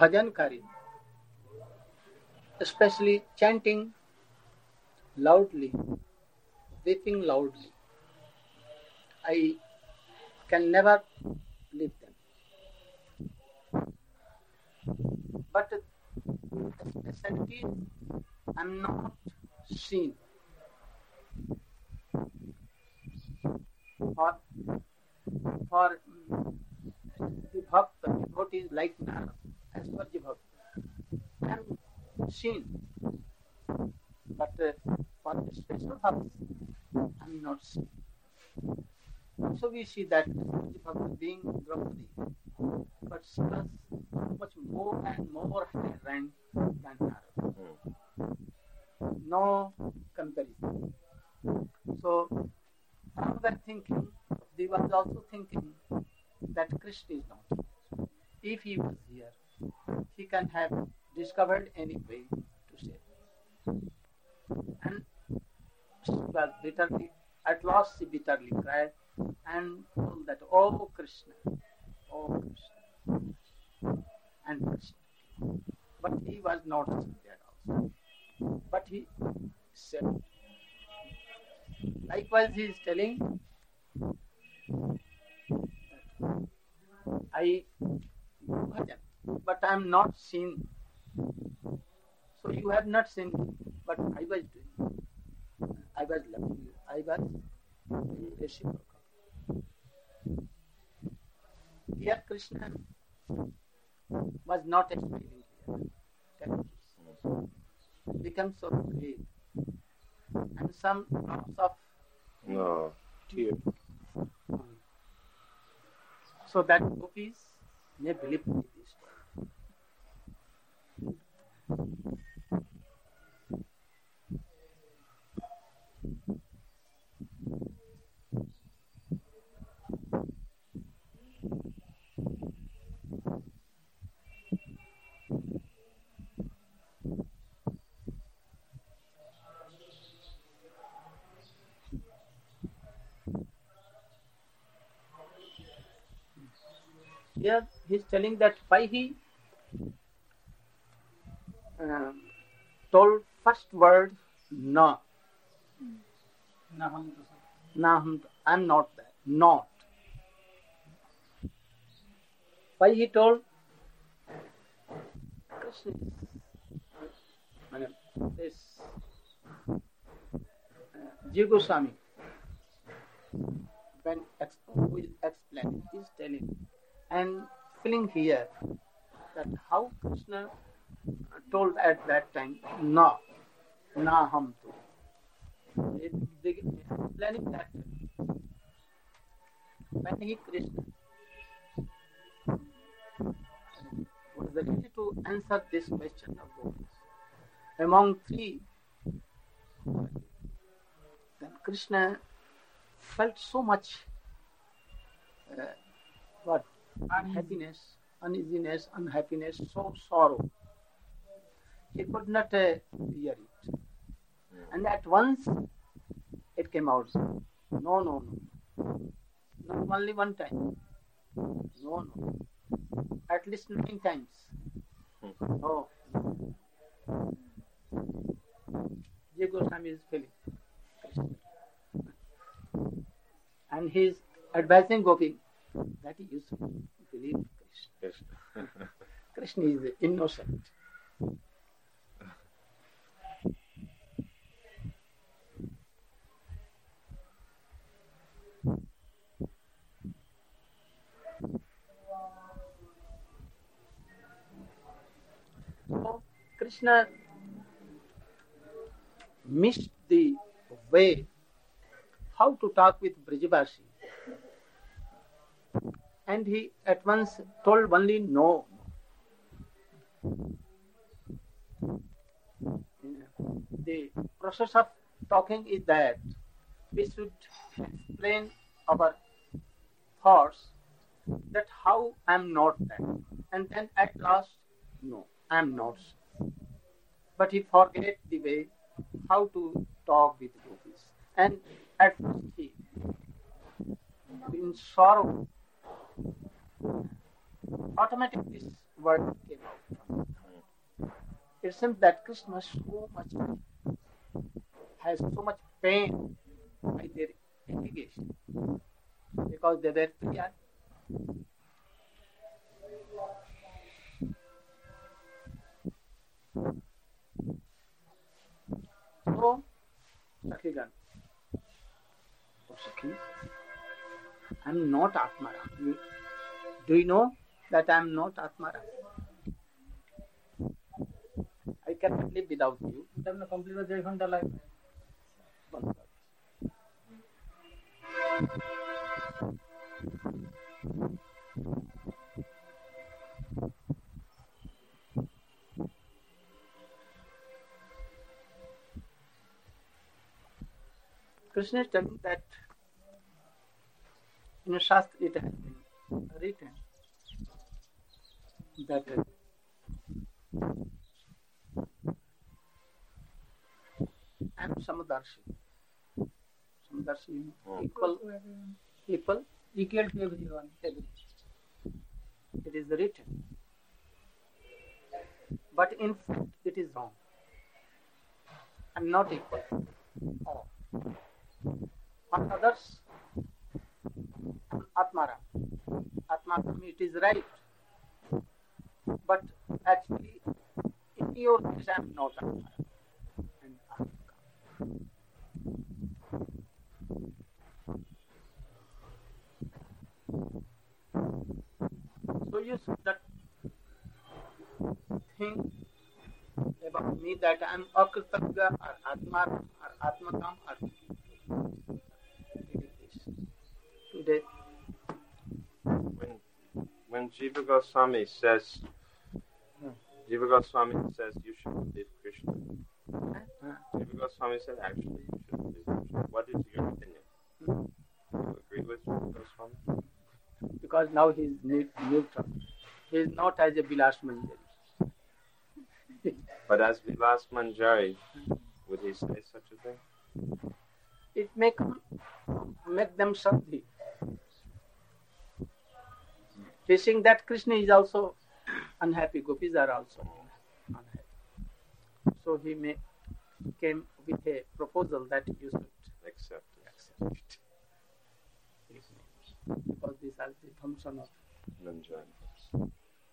bhajankari, especially chanting loudly, weeping loudly. I can never leave them. But the specialty I am not seen. For the bhakta, devotees like Narada, as per the bhakta, I am seen. But for the special bhakta, I am not seen. So we see that the bhakta being Draupadi, but she was much more and more higher rank than Narada. No comparison. So now we are thinking, they was also thinking that Krishna is not here. If he was here, he can have discovered any way to save. And she was bitterly, at last she bitterly cried and told that, oh Krishna, and Krishna. But he was not there also. But he said, likewise he is telling, I do bhajan, but I am not seen. So you have not seen me, but I was doing. I was loving you. I was reciprocal. Here Krishna was not explaining here. Become so great. And some drops of tears. So that gopis may believe in this story. Here he is telling that why he told first word no. Naham, I am not there. Not. Why he told Krishna this Jiva Goswami, when who is explaining, is telling and feeling here that how Krishna told at that time, no, naham tu. Explaining that when he Krishna was ready to answer this question of gopis among three, then Krishna felt so much unhappiness, uneasiness, unhappiness, so sorrow. He could not bear it. And at once it came out. No. Not only one time. No. At least 9 times. No. Jiva Goswami is feeling Krishna. And he is advising Gopi that you should believe Krishna. Krishna is innocent. So Krishna missed the way how to talk with Brijavasi. And he at once told only no. The process of talking is that we should explain our thoughts that how I am not that. And then at last, no, I am not. But he forget the way how to talk with gopis. And at first he, in sorrow, automatically this word came out. it seems that Krishna has so much pain by their allegation because they were clear. So, Sakhigan, oh Sakhi, I am not Atmaram. Do you know that I am not Atmaram? I cannot live without you. Complete 1.5 घंटा लगे. Krishna is telling that in a Shastra it has been written that I am Samadarshi. Samadarshi, equal to everyone. It is written. But in fact, it is wrong. I am not equal. Oh. On others, Atmara. Atmara, it is right. But actually, in your case, I am not Atmara. So you should not think about me that I am Akritagya or Atmara or Atmakam or today. When Jiva Goswami says you should believe Krishna. Jiva Goswami said actually you should believe Krishna. What is your opinion? Do you agree with Jiva Goswami? Because now he is neutral. He is not as a Vilas Manjari. But as Vilas Manjari, would he say such a thing? It make them sadhi. He saying that Krishna is also unhappy, gopis are also unhappy. So he came with a proposal that you should Accept it. Because these are the function of Manjari.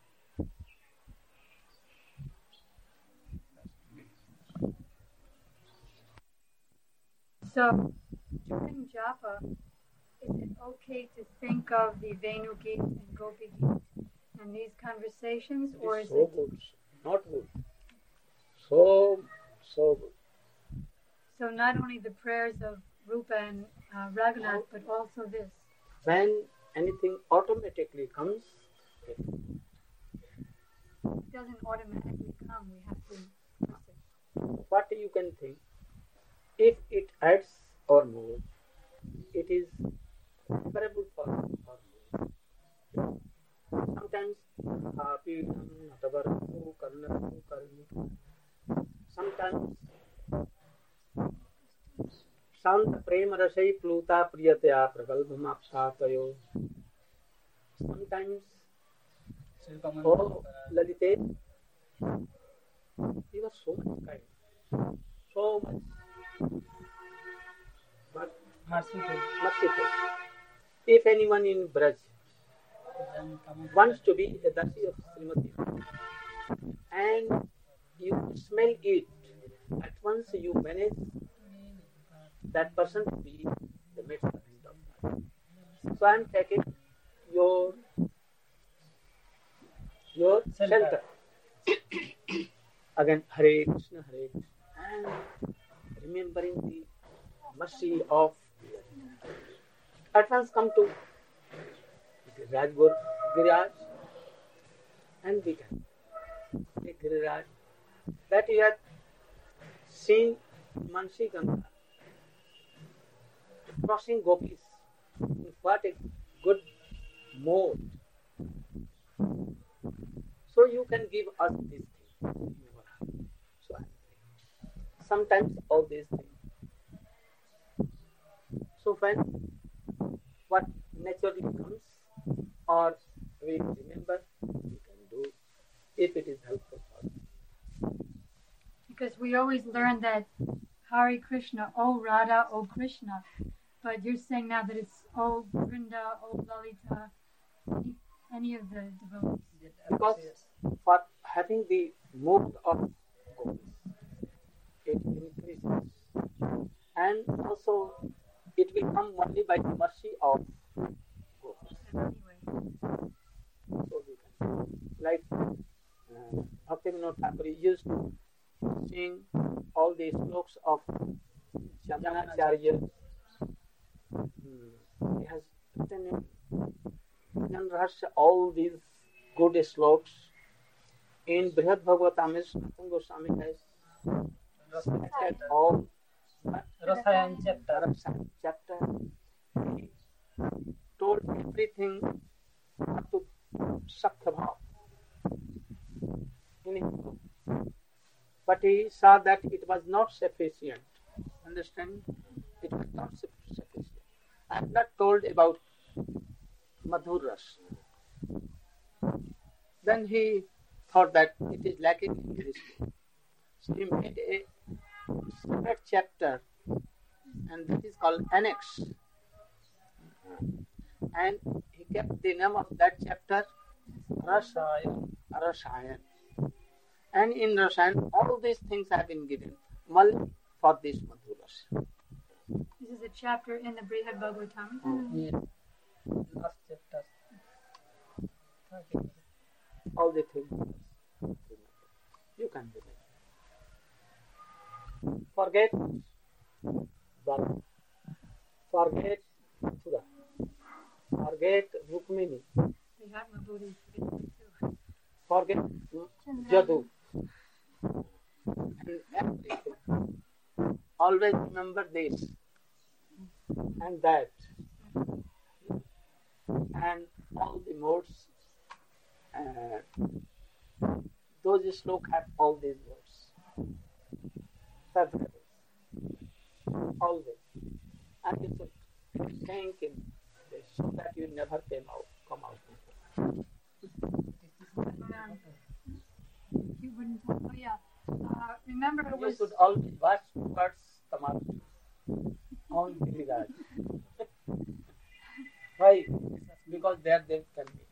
So, during japa, is it okay to think of the Venu Geet and Gopi Geet and these conversations, or is so good, not good, so good. So not only the prayers of Rupa and Raghunath, but also this. When anything automatically comes, It doesn't automatically come. We have to listen. What you can think, if it adds or more, it is preferable for more. Sometimes sometimes शांत प्रेम रसई प्लूता प्रियतया प्रगल्भमाप्सातयो. Sometimes, oh Lalite, you are so much kind, so much, but merciful. If anyone in Braj wants to be a Dasi of Srimati and you smell it, at once you manage that person to be the midst of God. So I am taking your shelter. Again, Hare Krishna, and remembering the mercy of at once come to Giriraj, and we can take Giriraj that you have seen Mansi Ganga crossing gopis. What a good mode. So you can give us this thing. So sometimes all these things. So when what naturally comes, or we remember, we can do if it is helpful for us. we always learn that Hare Krishna, O Radha, O Krishna. But you're saying now that it's O Vrinda, O Lalita, any of the devotees. Because for having the mood of goals, it increases. And also, it will come only by the mercy of goals. Anyway. So we can, like Bhaktivinoda Thakur used to sing all the sloks of Chandanacharya. He has written in Janrahasya all these good sloks. In Brihad Bhagavatam, Sanatana Goswami has cited all Rasayan chapter. chapter. He told everything up to Sakya Bhav in his book. But he saw that it was not sufficient. Understand? It was not sufficient. I am not told about Madhur Ras. Then he thought that it is lacking in this book. So he made a separate chapter, and that is called Annex. And he kept the name of that chapter Rasayan. And in Rasayan, all these things have been given. Mal for this Madhuras. This is a chapter in the Brihad Bhagavatam. Yes. Last chapter. Okay. All the things. You can do that. Forget Bala. Forget Mathura. Forget Rukmini. We have Madhuri too. Forget Jadu. And everything. Always remember this and that. And all the modes. Those slokas have all these words. Several. Always. And you should think in this so that you never come out. You wouldn't. Oh yeah. Remember it You was. should always watch towards Tamil on Giriraj. Why? Because there they can be.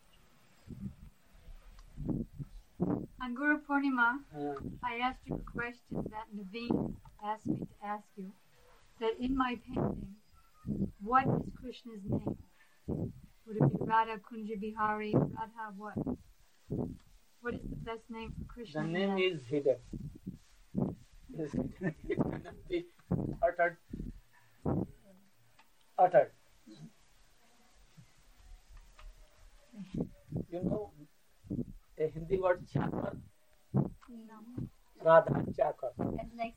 On Guru Purnima, I asked you a question that Naveen asked me to ask you. That in my painting, what is Krishna's name? Would it be Radha Kunja Bihari, Radha what? What is the best name for Krishna? The name is hidden. It cannot be uttered. You know a Hindi word chakar? No. Radha chakar. It's like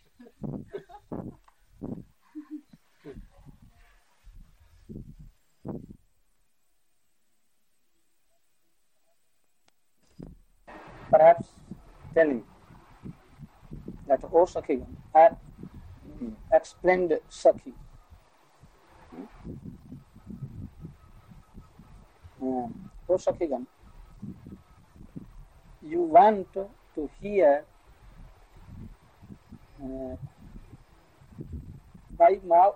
Perhaps telling that O Sakhi, I explained Sakhi. O Sakhigan, you want to hear by Mao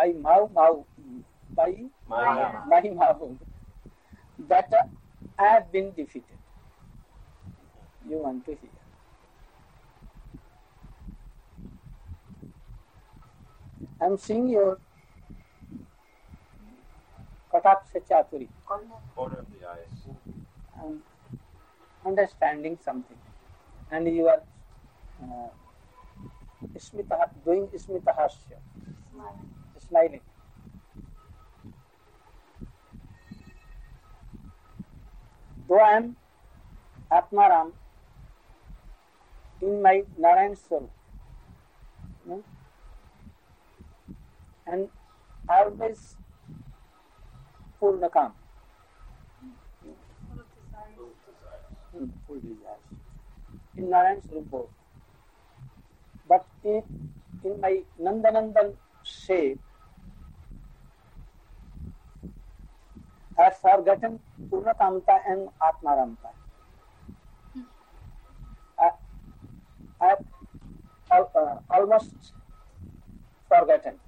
that I have been defeated. You want to hear. I am seeing your Kataksa Chaturi. Corner of the eyes. I'm understanding something. And you are doing Smitahasya. Smiling. Though I am Atmaram in my Narayan Swarup, and always Purnakam, full desires, in Narayan Swarup both. But in my Nandanandan shape, I have forgotten Purnakamta and Atmaramta. I almost forgotten.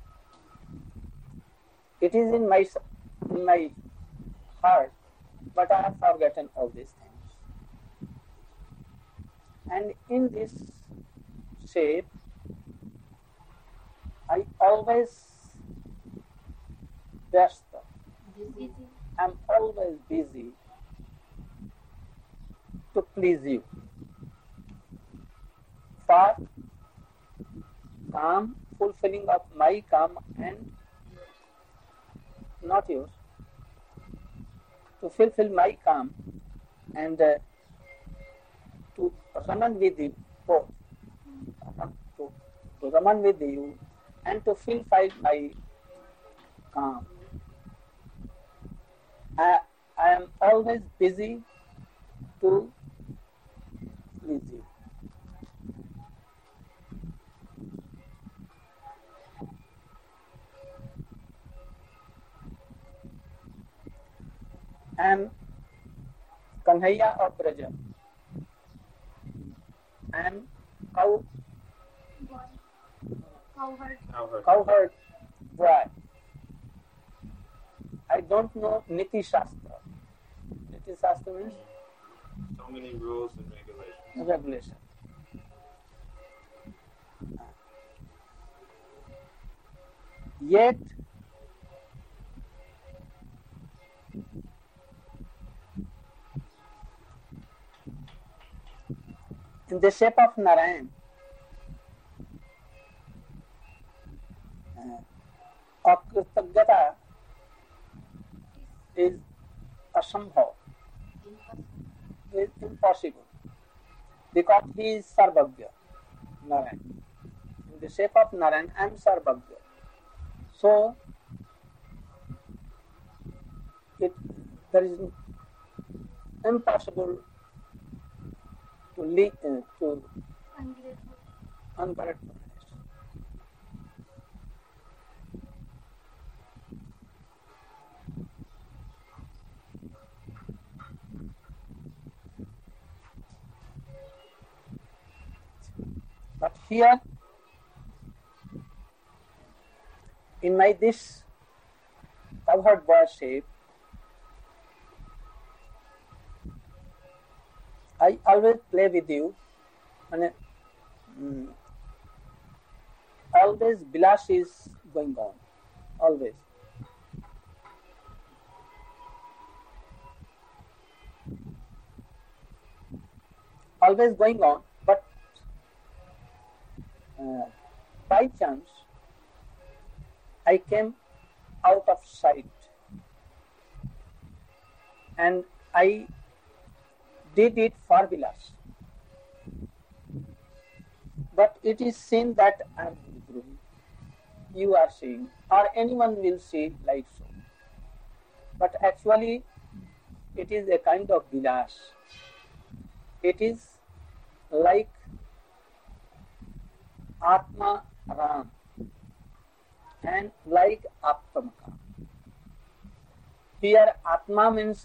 It is in my heart, but I have forgotten all these things. And in this shape, I always vyasta. I'm always busy to please you. For calm, fulfilling of my calm and not yours. To fulfill my calm and to raman with you both. To raman with you and to fulfill my calm. I am always busy to please you. I am Kanhaiya of Braja. I am cowherd boy. I don't know Niti Shastra. Niti Shastra means So many rules and regulations. regulation. Yet in the shape of Narayan, Akritagata is asambhav, is impossible, because he is Sarvagya, Narayan. In the shape of Narayan, I am Sarvagya. So, there is impossible to lead to ungratefulness. But here, in my this cowherd boy shape, I always play with you, and always Bilas is going on, always. Always going on, but by chance, I came out of sight and I did it for Vilas. But it is seen that I am Guru. You are seeing, or anyone will see like so. But actually, it is a kind of Vilas. It is like Atma Ram and like Aptamaka. Here Atma means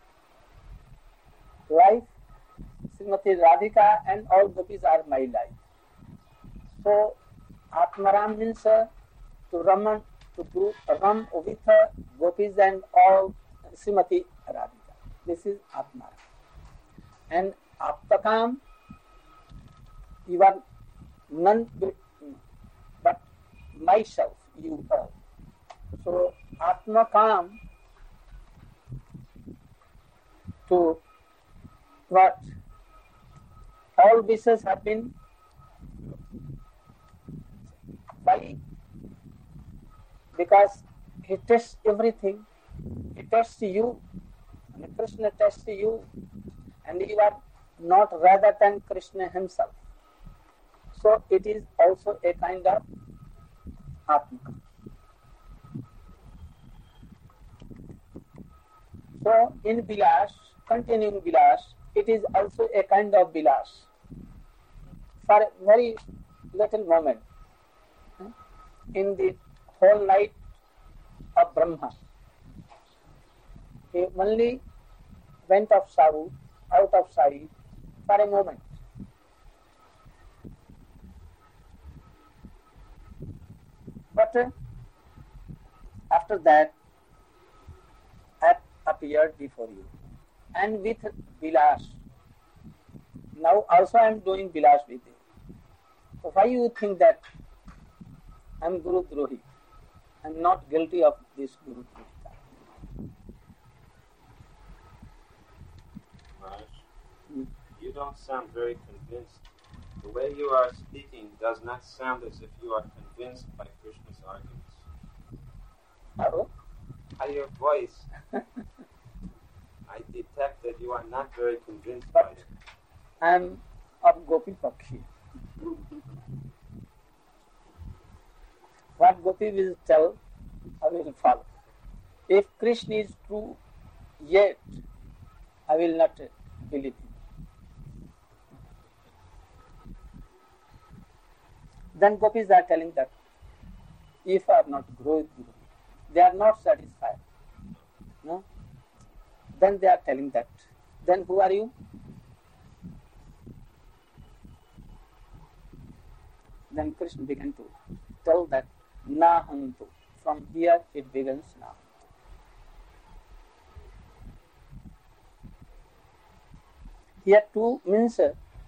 life, Srimati Radhika and all gopis are my life. So Atmaram means to ram with gopis and all Srimati Radhika. This is Atmaram. And Aptakam, you are none but myself, you all. So Atmakam to what? All wishes have been by, because he tests everything. He tests you, and Krishna tests you, and you are not rather than Krishna himself. So it is also a kind of Atma. So in Vilas, continuing Vilas, it is also a kind of Vilas. For a very little moment, in the whole night of Brahma, he only went out of sight for a moment. But after that, I appeared before you, and with Vilas. Now also I am doing Vilas with you. So why you think that I am Guru Drohi? I am not guilty of this Guru Drohita. Maharaj, you don't sound very convinced. The way you are speaking does not sound as if you are convinced by Krishna's arguments. How? By your voice, I detect that you are not very convinced But by it. I am of Gopi Pakshi. What Gopi will tell, I will follow. If Krishna is true, yet I will not believe him. Then Gopis are telling that if I are not growing, they are not satisfied. No? Then they are telling that. Then who are you? Then Krishna began to tell that Nahantu. From here it begins now. Here two means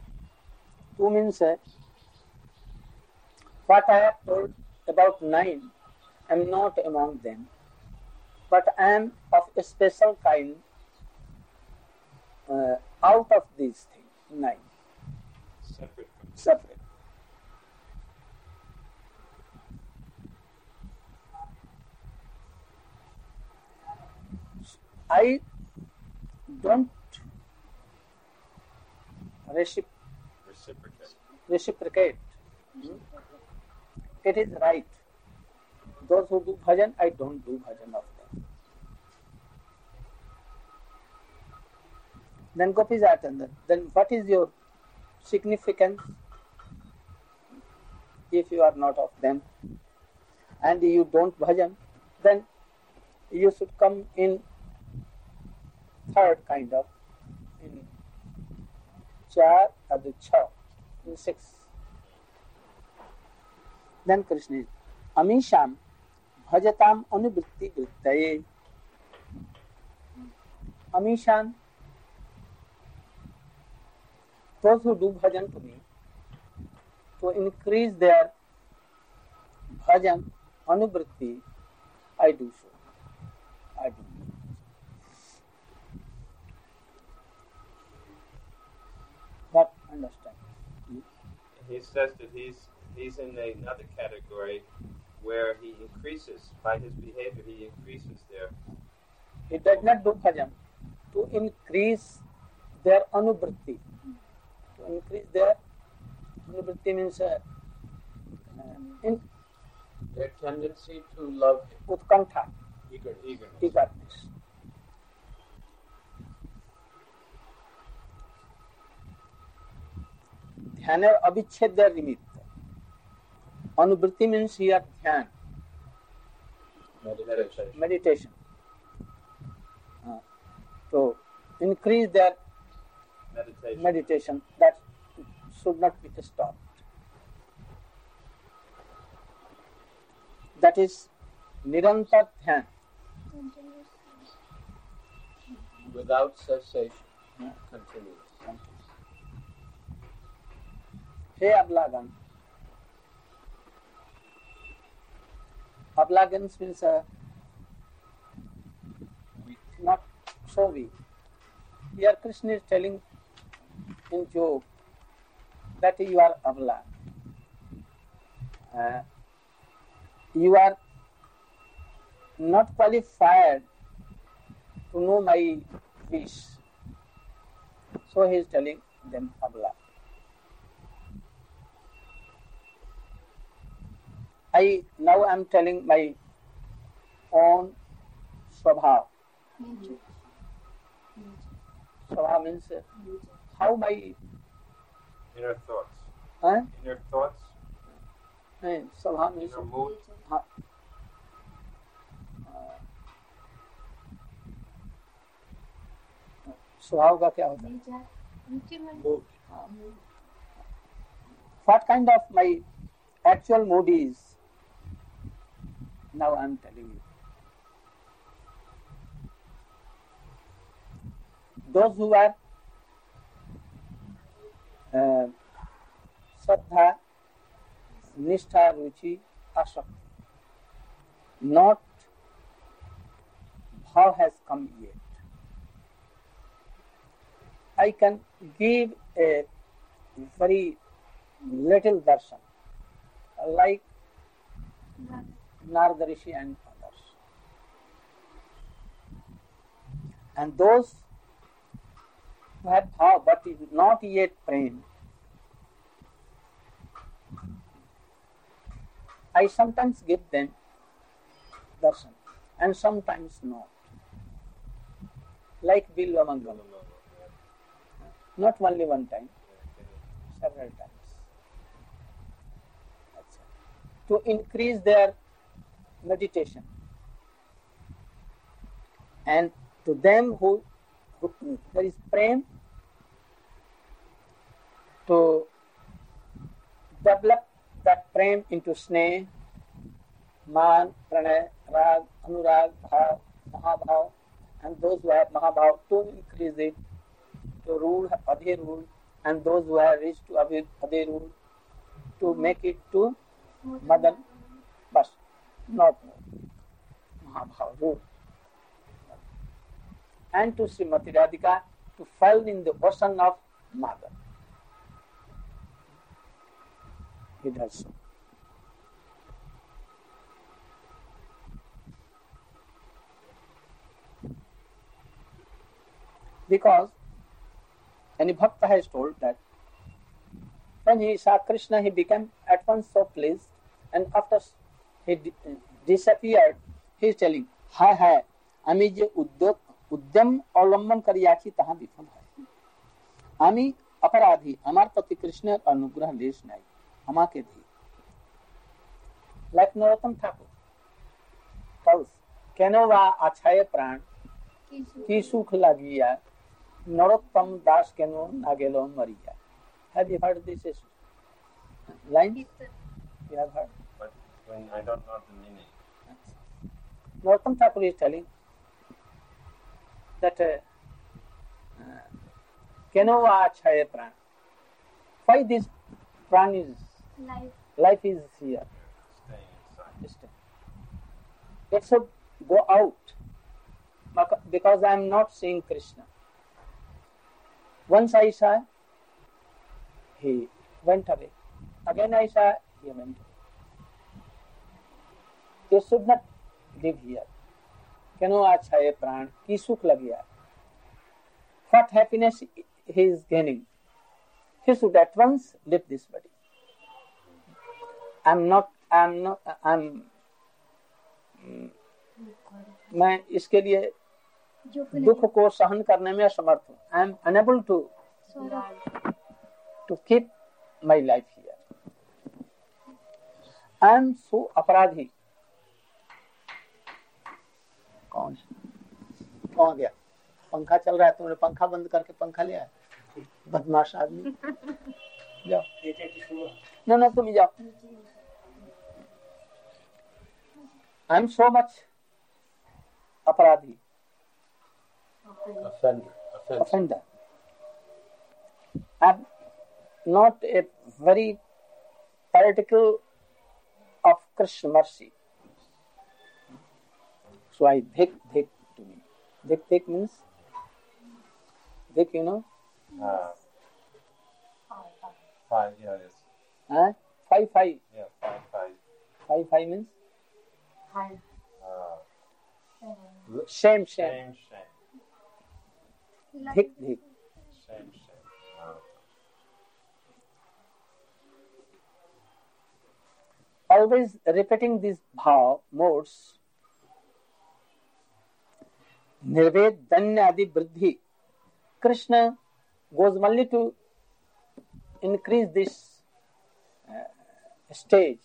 what I have told about 9, I am not among them, but I am of a special kind out of these things, 9, Separate from separate. I don't reciprocate. It is right. Those who do bhajan, I don't do bhajan of them. Then Gopis are telling them, then what is your significance if you are not of them and you don't bhajan? Then you should come in third kind of, in 4 or the 6, in 6. Then Krishna is Amisham Bhajatam Anuvritti Vrittaye. Amishan, those who do bhajan to me, to increase their bhajan anuvritti, I do so. I do. But understand. He says that he's in another category where he increases by his behavior. He increases there. He does not do bhajan to increase their anuvritti. To increase their anuvritti means in Their tendency to love him. utkantha, eagerness. ध्यानेर अविच्छेद्य निमित्त. अनुवृत्ति means here ध्यान, meditation. So increase their meditation, that should not be stopped. That is nirantar dhyan. Without cessation, continuous. Hey Ablagan. Ablagans means not so weak. Here Krishna is telling in joke that you are ablag. You are not qualified to know my wish. So he is telling them ablag. Now I am telling my own swabhav. Swabhav means how my Inner thoughts. huh? Inner thoughts. Swabhav means Inner mood. स्वभाव का क्या होता है? Mood. What kind of my actual mood is? Now I am telling you. Those who are Shraddha, Nishtha, Ruchi, Asakti, not bhav has come yet. I can give a very little darshan, like Narada Rishi and others. And those who have bhav but is not yet prem, I sometimes give them darshan and sometimes not. Like Bilva Mangalam. Not only one time, several times. That's it. To increase their meditation. And to them who there is prem, to develop that prem into sneh, man, pranay, rag, anurag, bhav, mahabhav, and those who have mahabhav to increase it, to rule adhe-rule, and those who have reached to adhe-rule to make it to madan, bas, not mahabhav rule. And to Srimati Radhika to fall in the ocean of madan. He does so. Because any bhakta has told that when he saw Krishna, he became at once so pleased, and after he disappeared, he is telling, हाय हाय আমি যে উদ্যম অবলম্বন করিয়াছি তাহা বিফল হয়। আমি অপরাধী, আমার প্রতি কৃষ্ণের অনুগ্রহ লেশ নাই, আমাকে দি। Like Narottam Thakur tells, কেন বা আছায় প্রাণ কি সুখ লাগিয়া, নরোত্তম দাস কেন না গেল মরিয়া। Have you heard this line? You have heard? But when I don't know the meaning. Narottam Thakur is telling that Kenova Achaya Pran. Why this pran is life is here. Staying inside. It should go out because I am not seeing Krishna. Once I saw, he went away. Again I saw, he went away. You should not live here. Keno achaye pran, ki sukh lagya. What happiness he is gaining? He should at once leave this body. मैं इसके लिए दुख को सहन करने में असमर्थ हूँ. I am unable to keep my life here. I am so अपराधी. कौन गया? पंखा चल रहा है, तुमने पंखा बंद करके पंखा ले आया? बदमाश आदमी. जाओ. No, तुम जाओ. I am so much अपराधी. Offender. I am not a very particle of Krishna mercy. So I dhik to me. Dhik means, dhik you know? 5, yeah, yes. Huh? 5. Yeah, 5. 5 means? Shame. Shame. Dhik. Shame. Always repeating these bhav modes, nirved, danya, adi, vriddhi. Krishna goes only to increase this stage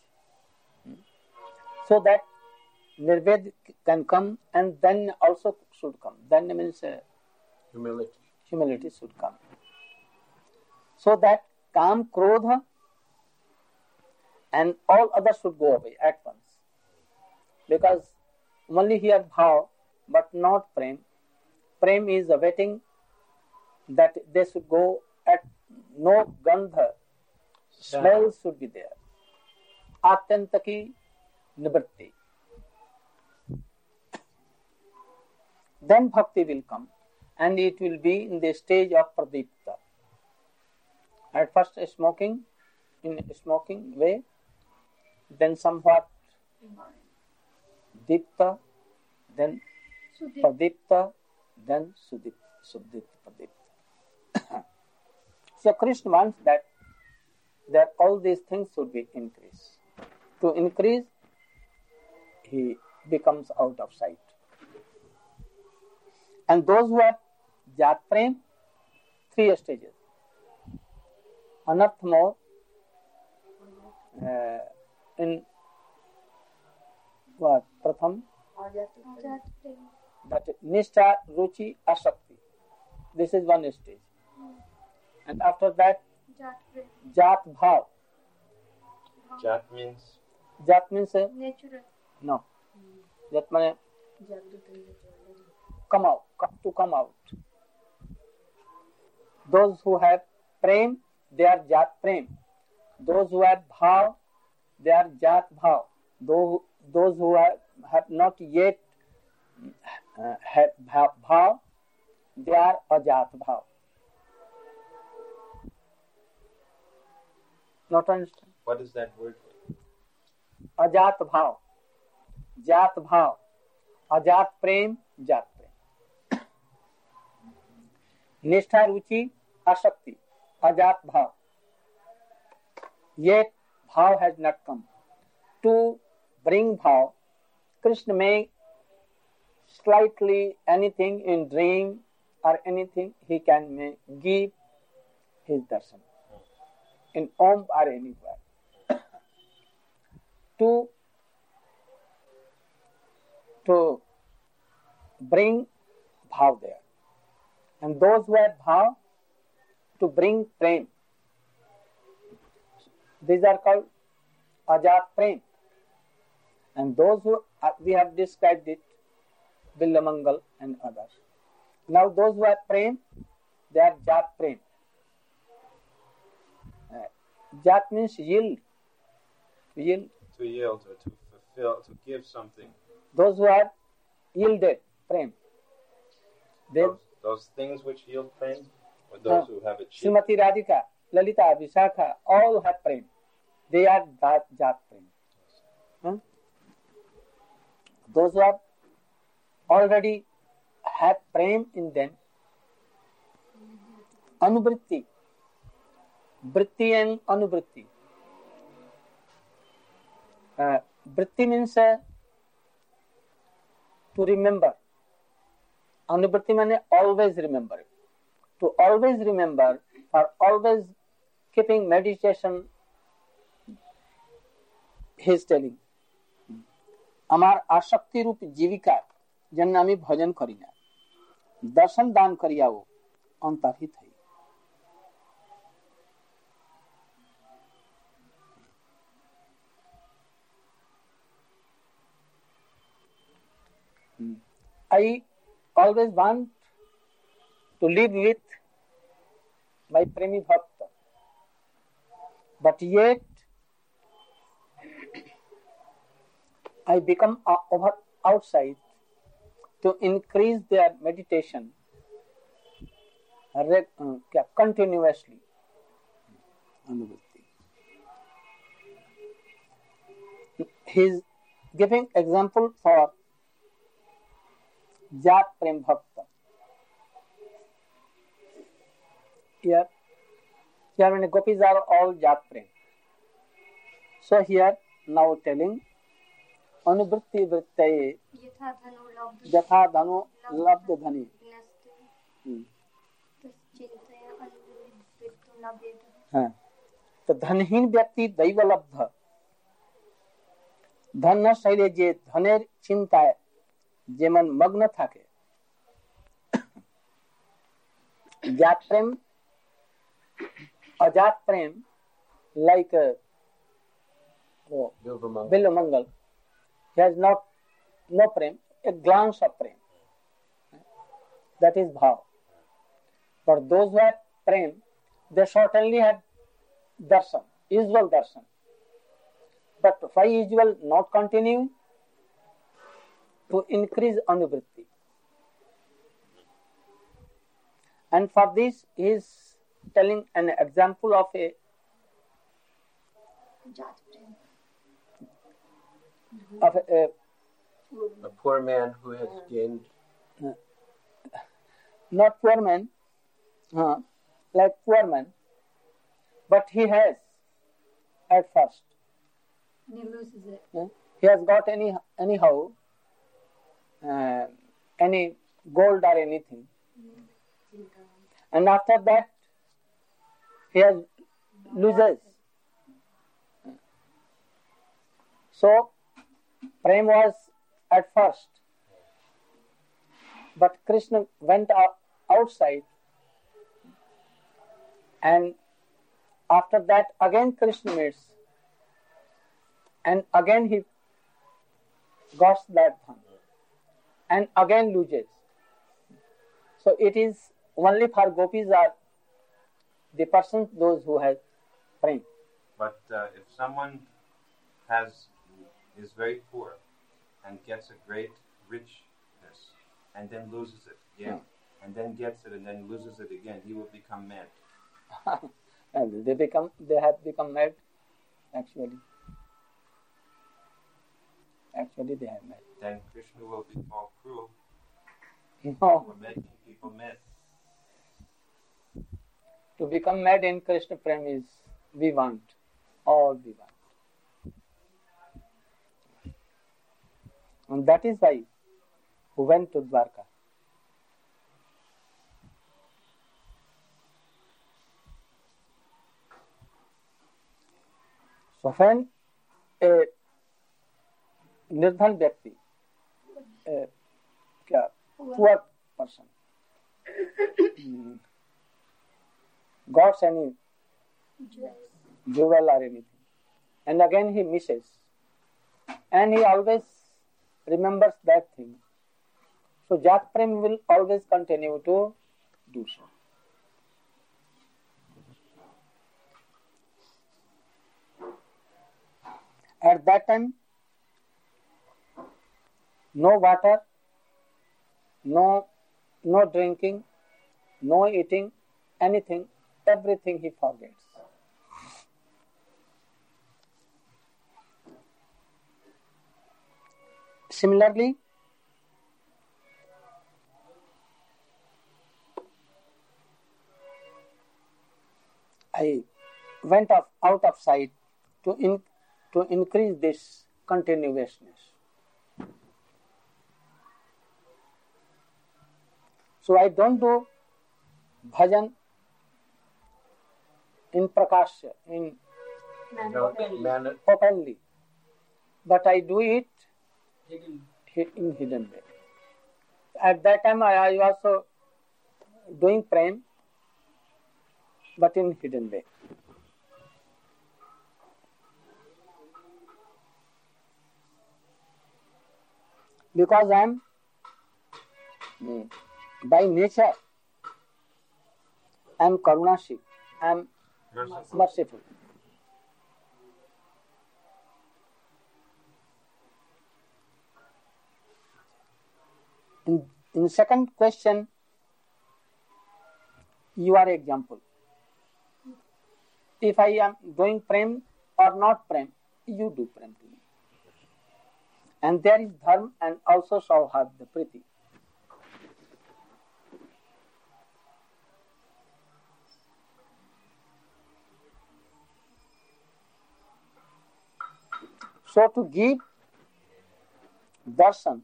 so that nirved can come and then also should come. Danya means humility should come. So that Kam, Krodha and all others should go away at once. because only here bhav, but not prem. Prem is awaiting that they should go at no gandha, smell should be there. Atyantaki nivritti. Then bhakti will come, and it will be in the stage of pradipta. At first smoking, in a smoking way, then somewhat dipta, then pradipta, then sudipta pradipta. So Krishna wants that all these things should be increased. To increase, he becomes out of sight. And those who have jat prem, 3 stages. Anarth more in what? Pratham? That nishtha, ruchi, asakti. This is 1 stage. And after that, jat bhav. Jat means? Jat means Natural. no. Jat means come out. Those who have prem, they are jat prem. Those who have bhav, they are jat bhav. Those who have not yet have bhav, they are ajat bhav. Not understand? What is that word? Ajat bhav, jat bhav, ajat prem, jat prem. Nishtha, ruchi, asakti, ajat bhav. Yet bhav has not come. To bring bhav, Krishna may slightly anything in dream or anything he can may give his darshan. In Om or anywhere. To bring bhav there. And those who have bhav, to bring prem. These are called ajat prem. And those who, we have described it, Billamangal and others. Now those who have prem, they are jat prem. Jat means yield. Yield. To yield or to fulfill, to give something. Those who are yielded, prem. Those things which yield prem, or those who have achieved. Srimati Radhika, Lalita, Vishakha, all have prem. They are jat prem. Those who have already have prem in them, anuvritti, vritti and anuvritti. Vritti means to remember. Anuvritti means always remember. To always remember, or always keeping meditation, he is telling. আমার আসক্তি রূপ জীবিকা জন্য আমি ভজন করি না, দর্শন দান করিয়াও অন্তর্হিত হই। I always want to live with my premi bhakta, but yet I become outside to increase their meditation continuously. He is giving example for Jat Prem Bhakta. Here when gopis are all Jat Prem. So here now telling Anuvritti vrittaye yatha dhanu labdha dhani. तो धनहीन व्यक्ति दैव लब्ध धन न Shelley जे धनेर चिंताय जेमन मग्न थाके जात प्रेम अजात प्रेम like Bill Mangal, he has not no prem, a glance of prem. That is bhav. But those who have prem, they certainly have darshan, usual darshan. But why usual not continue? To increase anuvritti. And for this he is telling an example of a A poor man who has gained. not poor man, like poor man, but he has at first. And he loses it. He has got anyhow any gold or anything, and after that he has loses. So prem was at first, but Krishna went outside, and after that again Krishna meets, and again he got that one, and again loses. So it is only for gopis are the persons those who have prem. But if someone is very poor and gets a great richness and then loses it again, and then gets it and then loses it again, he will become mad. And they have become mad. Actually they have mad. Then Krishna will be called cruel No, for making people mad. to become mad in Krishna prem is we want, all we want. And that is why who went to Dwarka. So when a nirdhan vyakti, poor person, got any jewel or anything, and again he misses, and he always remembers that thing. So Jat Prem will always continue to do so. At that time, no water, no drinking, no eating, anything, everything he forgets. Similarly, I went out of sight to increase this continuousness. So I don't do bhajan in prakasya, in openly, but I do it in hidden way. At that time I was also doing prem, but in hidden way. Because I am by nature I am karunashik, I am merciful. In second question, you are example. If I am doing prem or not prem, you do prem to me. And there is dharma and also sauhadya, priti. So to give darshan,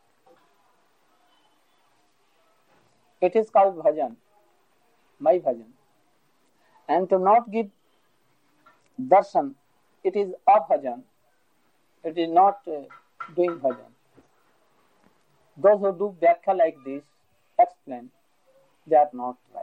it is called bhajan, my bhajan. And to not give darshan, it is abhajan, it is not doing bhajan. Those who do vyakya like this, explain, they are not right.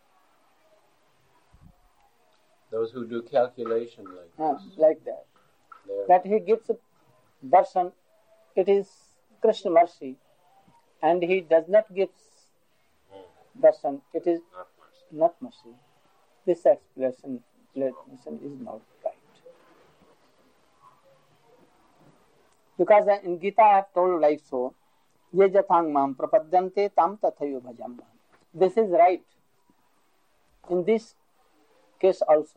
Those who do calculation like this. Like that. That he gives darshan, it is Krishna mercy and he does not give darshan, it is Not mercy. not mercy. This explanation is not right. Because in Gita I have told like so, ye jathang mam prapadyante tam tathayo bhajam. This is right. In this case also.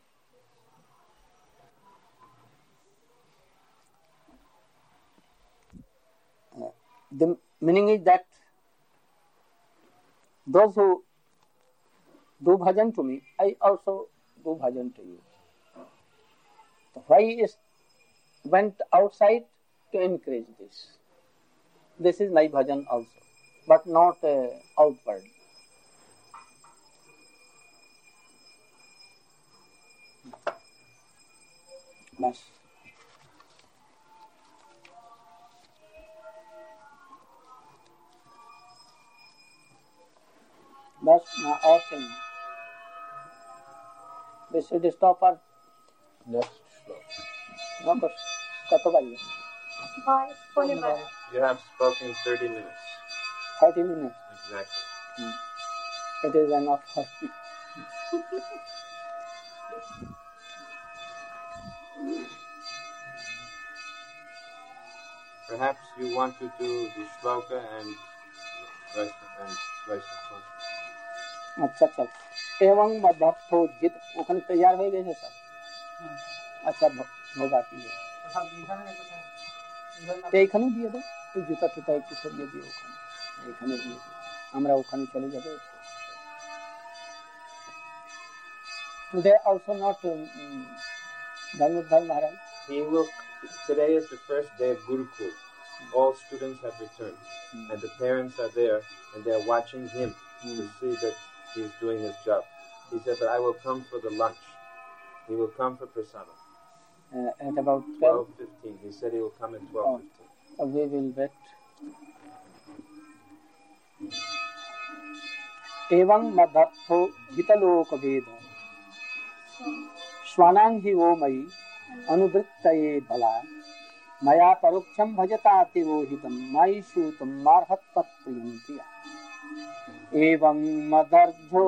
The meaning is that those who do bhajan to me, I also do bhajan to you. So why is went outside to encourage this? This is my bhajan also, but not outward. Bas. Bas, now और thing. We should stop our Next shloka. no bas. कतो बाजी? Bye. Purnima. You have spoken 30 minutes. 30 minutes. Exactly. It is enough for me. Perhaps you want to do the shloka and vice versa. अच्छा चल एवं मध्यात्थो जित ओखन तैयार हो गए सब अच्छा हो बाकी है सब दिखा नहीं कुछ ते एखने दिए दो तो जूता टूटा एक सब दे दियो ओखन एखने दिए हमरा ओखने चले जाबे today also not Dharmadhar Maharaj. He will. Today is the first day of Gurukul. All students have returned, and the parents are there, and they are watching him to see that he is doing his job. He said that I will come for the lunch. He will come for prasadam. At about 12. 12:15. He said he will come at 12:15. We will wait. एवं मध्यात्थो हितलोक वेद स्वानां हि वो मयि अनुवृत्तये बला मया परोक्षं भजताति वो हितं मयि सूतं मार्हत्तत्प्रियं प्रिया एवं मदर्धो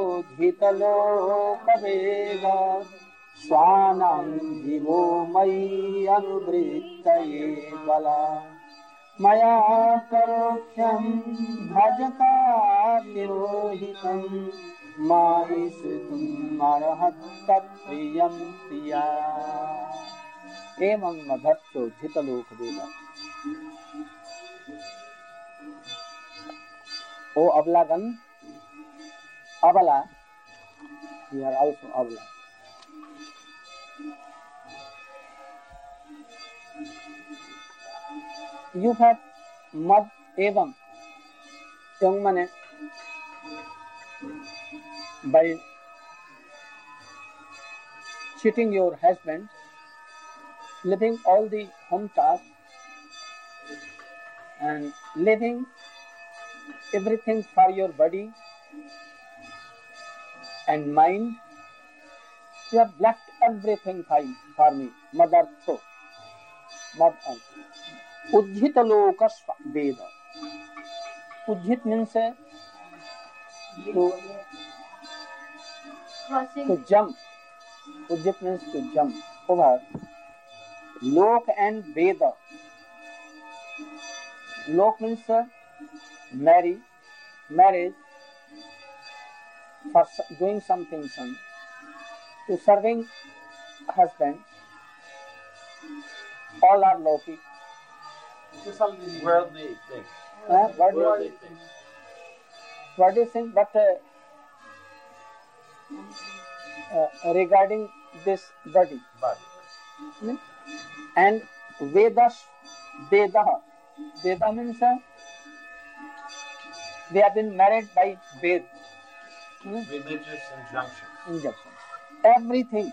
हितलोकवेद स्वानां हि वो मयि अनुवृत्तये बला मया परोक्षं भजताति वो हितं मयि सूतं मार्हत्तत्प्रियं प्रिया एवं मधर्चो जितलोक वेद ओ अबलागन अबला you are also abla you have mad evam young mane by cheating your husband, leaving all the home tasks and leaving everything for your body and mind. You have left everything for me, mother so. Mother. Ujjita loka veda. Ujjit means to jump. Ujjit means to jump over. Lok and Veda. Lok means marriage for doing something, son. To serving husband. All are Loki. Worldly things. Worldly things. Worldly things, but regarding this body. And Veda means they have been married by Ved. Religious injunctions. Everything.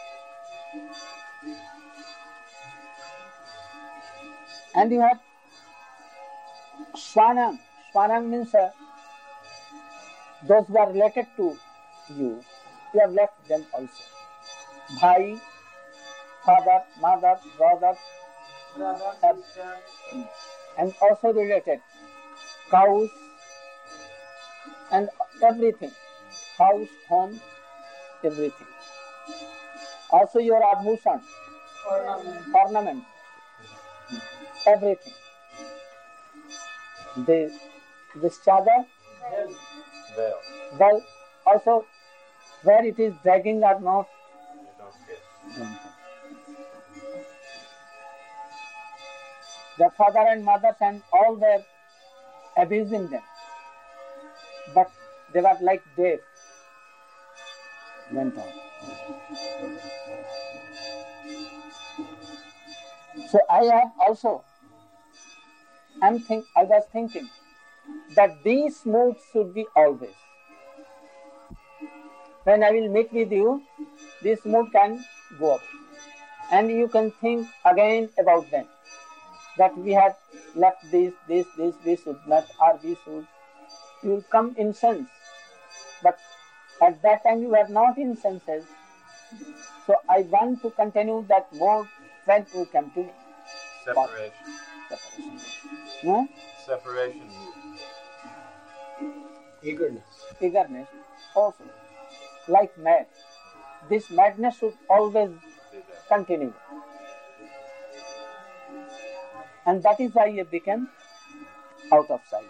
And you have Swanang. Swanang means those who are related to you. You have left them also. Bhai, father, mother, brother, and also related cows and everything, house, home, everything. Also your abhushan, ornament, everything. This chadar, Veil. well, also where it is dragging or not. You don't get. Their father and mothers and all were abusing them, but they were like deaf. Went on. So I was thinking that these moods should be always. When I will meet with you, this mood can go up, and you can think again about them. That we have left this, we should not, or we should. You will come in sense. But at that time you are not in senses. So I want to continue that mode when you come to me. Separation. No? Separation. Eagerness. Also. Like mad. This madness should always continue. And that is why I became out of sight.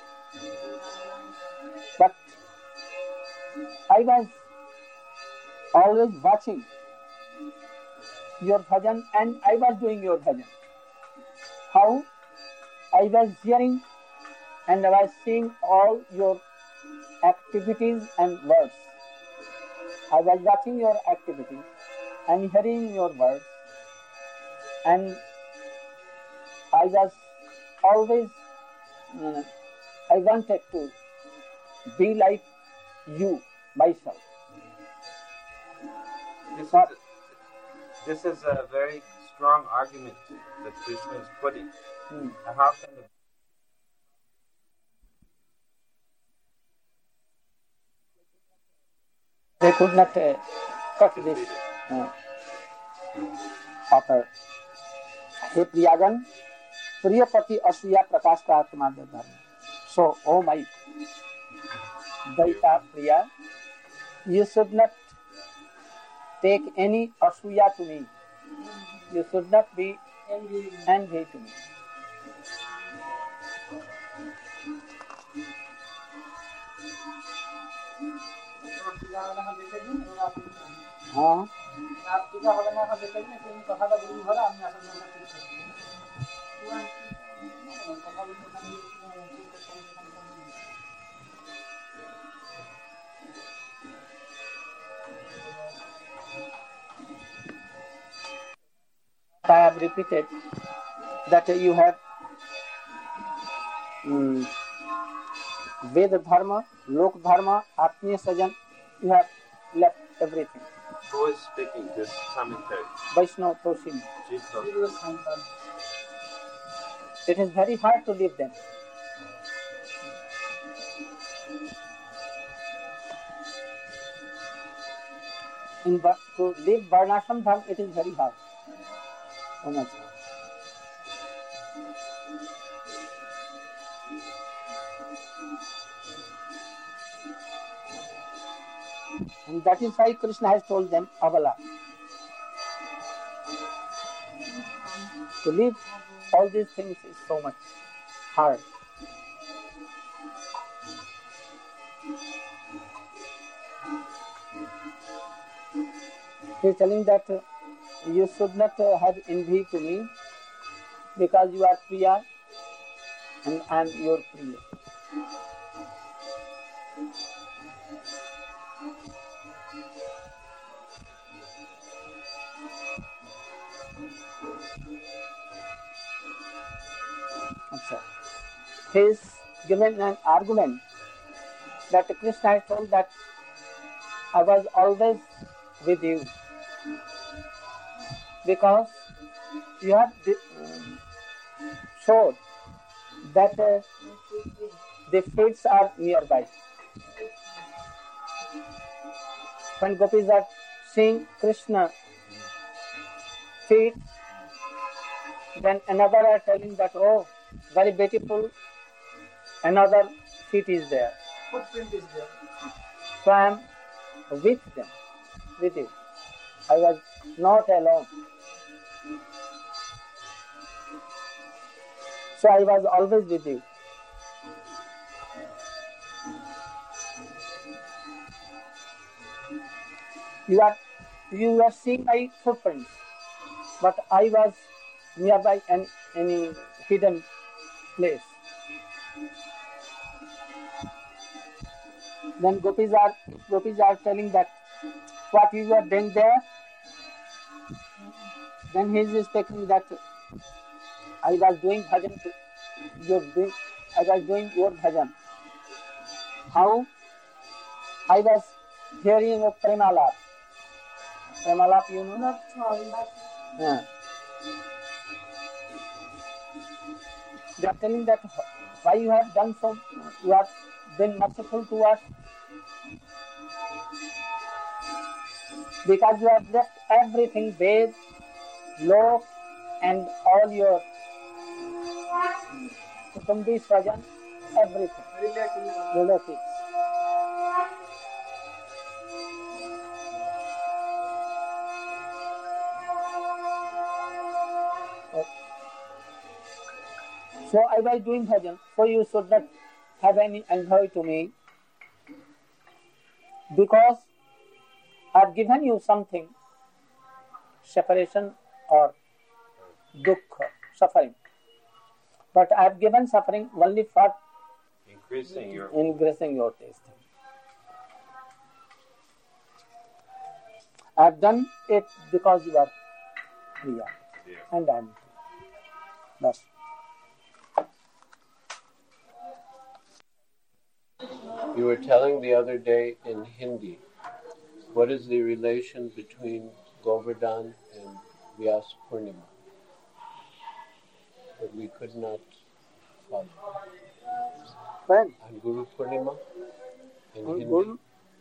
But I was always watching your bhajan and I was doing your bhajan. How? I was hearing and I was seeing all your activities and words. I was watching your activities and hearing your words, and I was always, I wanted to be like you, myself. This is a very strong argument that Krishna is putting. How can the They could not cut this author. हे प्रियागण, प्रियपति असूया प्रकाश का आत्मा धर्म. So, oh my Daita Priya, you should not take any asuya to me. You should not be envy to me. हाँ I have repeated that you have Veda Dharma, Lok Dharma, Atmiya Sajan, you have left everything. Who is speaking this commentary? Vaishnava Toshini. It is very hard to leave them. To leave Varnashram Dham, it is very hard. So much. And that is why Krishna has told them, Abala. To leave all these things is so much hard. He is telling that you should not have envy to me because you are Priya and I am your Priya. He is given an argument that Krishna has told that I was always with you because you have showed that the fields are nearby. When gopis are seeing Krishna feet, then another are telling that, oh, very beautiful, another feet is there. Footprint is there. So I am with them, with it. I was not alone. So I was always with you. You are seeing my footprints, but I was nearby any hidden place. Then gopis are telling that what you are doing there. Then he is speaking that I was doing bhajan. I was doing your bhajan. How? I was hearing of Premalap. Premalap, you know? Love story. Yeah. They are telling that why you have done so, you have been merciful to us. Because you have left everything, Ved, Lok, and all your Kutumbi, Swajan, everything, relatives. So I was doing bhajan, so you should not have any envy to me, because I have given you something, separation or dukkha, suffering. But I have given suffering only for increasing your taste. I have done it because you are here, and I am here. Thus. You were telling the other day in Hindi, what is the relation between Govardhan and Vyas Purnima? But we could not follow. When? On Guru Purnima in Hindi, Guru?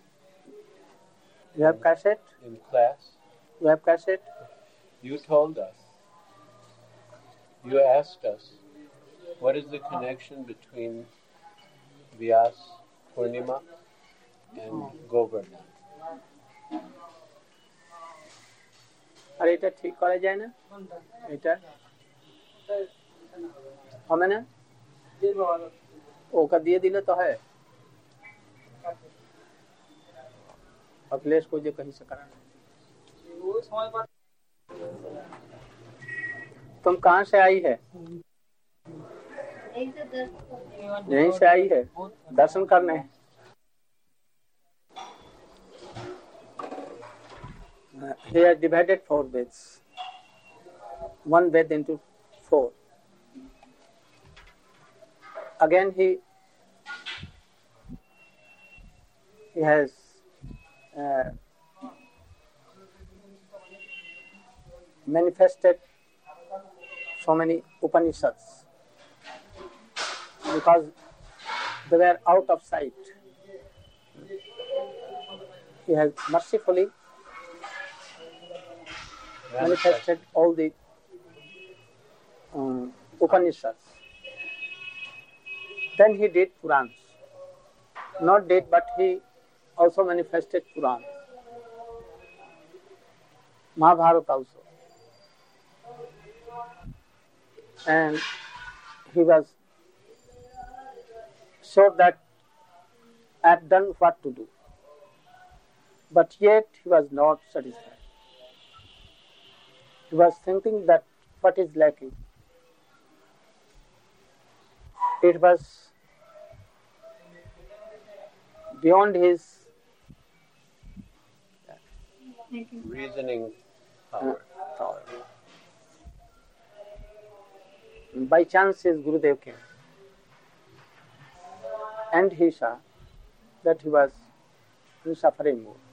You have cassette? in class, You have cassette? you told us, you asked us, what is the connection between Vyas Purnima and Govardhan? আর এটা ঠিক করা যায় না? এটা হবে না? ওকে দিয়ে দিলে तो है। अखिलेश को जो कहीं से कराना। तुम कहाँ से आई है? यहीं से आई है, दर्शन करने। He has divided 4 beds, 1 bed into 4. Again he has manifested so many Upanishads because they were out of sight. He has mercifully manifested all the Upanishads. Then he did Purans. Not did, but he also manifested Purans. Mahabharata also. And he was sure that I have done what to do. But yet he was not satisfied. He was thinking that what is lacking. It was beyond his Reasoning power. power. By chance his Gurudev came, and he saw that he was in suffering mood.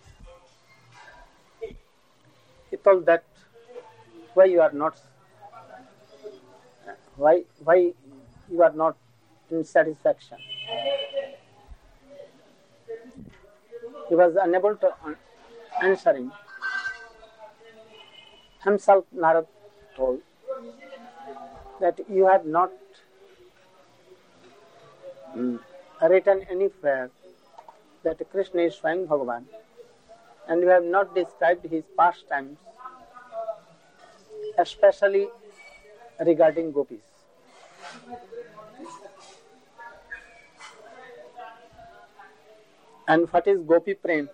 He told that why you are not in satisfaction. He was unable to answer him. Himself Narad told that you have not written anywhere that Krishna is Swayam Bhagavan, and you have not described his pastimes, especially regarding gopis. And what is Gopi Prem?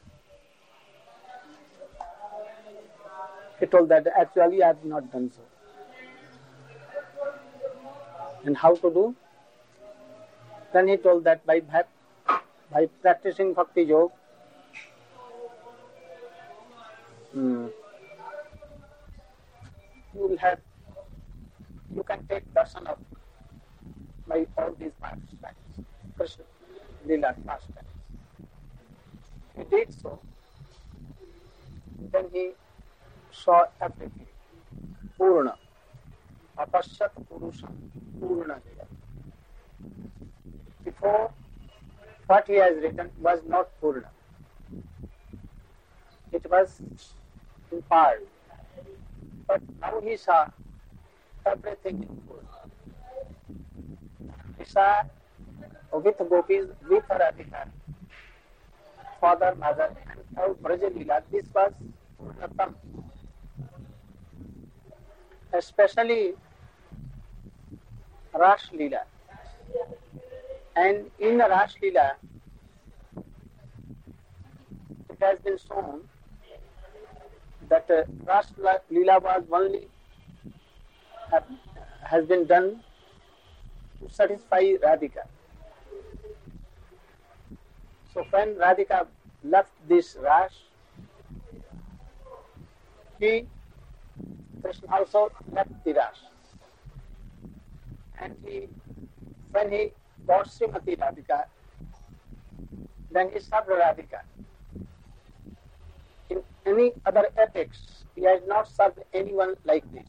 He told that actually I have not done so. And how to do? Then he told that by practicing Bhakti Yoga, you can take darshan of by all these pastimes, Krishna, Leela pastimes. He did so. Then he saw everything. Purna. Apashyat Purusham. Purna. Before, what he has written was not Purna. It was in part. But now he saw everything in Purna. He saw with gopis, with Radhika, father, mother, and all Braja Leela. This was Purnatam. Especially Rash Leela. And in the Rash Leela, it has been shown that Rash Leela was only has been done to satisfy Radhika. So when Radhika left this Rash, Krishna also left the Rash. And when he got Srimati Radhika, then he served Radhika. In any other epics, he has not served anyone like this.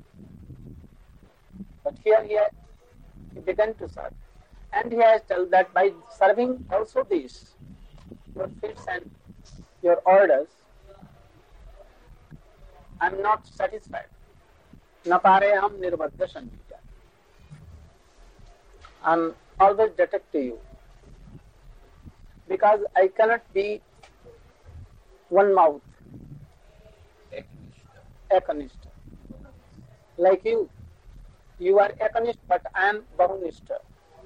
But here he began to serve. And he has told that by serving also this, your fits and your orders, I am not satisfied. Napareham nirbaddha sanjita. I am always debted to you. Because I cannot be one mouth. Ekanishta. Like you. You are Ekanishta, but I am Bahunishta.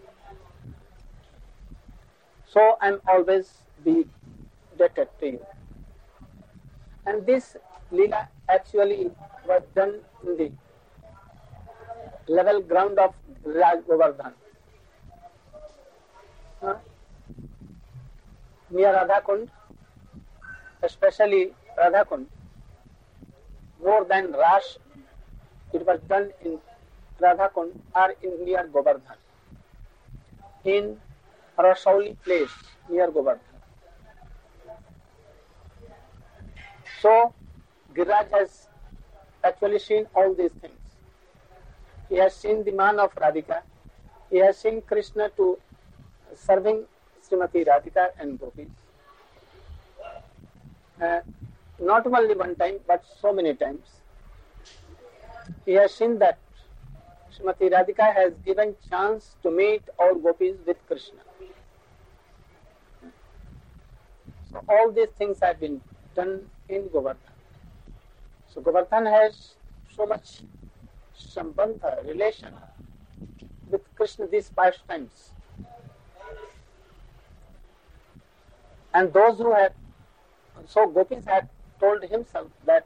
So I am always be debted to you. And this Leela actually was done in the level ground of Raj Govardhan. Near Radha Kund, especially Radha Kund, more than Rash, it was done in Radha Kund or in near Govardhan, in Rasauli place near Govardhan. So, Giriraj has actually seen all these things. He has seen the man of Radhika. He has seen Krishna to serving Srimati Radhika and gopis. Not only one time, but so many times. He has seen that Srimati Radhika has given chance to meet all gopis with Krishna. So all these things have been done in Govardhan. So Govardhan has so much sambandha, relation with Krishna these pastimes. And those who have, so gopis had told himself that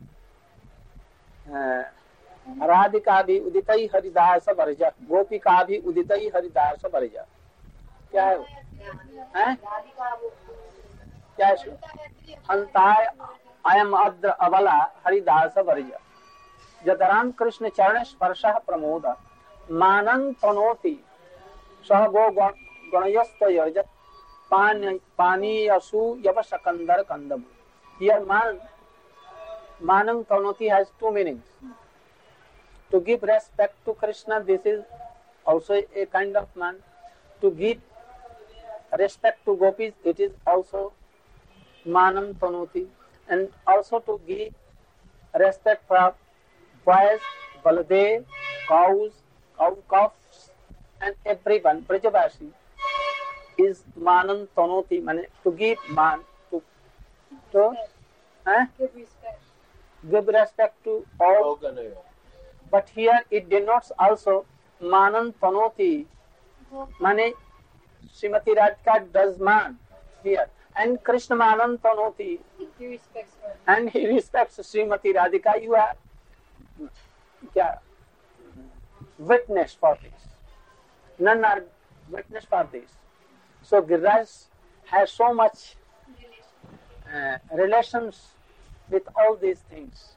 Radhika bhi uditai haridasa varja, Gopika bhi uditai haridasa varja. क्या है वो? हैं? क्या है इसमें? अंताय अयम अद्र अवला Haridas verge जतराम Krishna चरण स्पर्श प्रमोद मानं तनोति सह गो गणयस्त यजत पानीयसु यवसकंदर कंदम. Here manang tanoti has two meanings. To give respect to Krishna, this is also a kind of man. To give respect to gopis, it is also manam tanoti. And also to give respect for boys, Baladev, cows, cow calves, and everyone, Brajavasi, is manan tanoti, means to give man, to give respect to all. Bhoganaya. But here it denotes also manan tanoti, means Srimati Radhika does man here, and Krishna manan tanoti, He respects her. and he respects Srimati Radhika. You are witness for this. None are witness for this. So Giriraj has so much relations with all these things.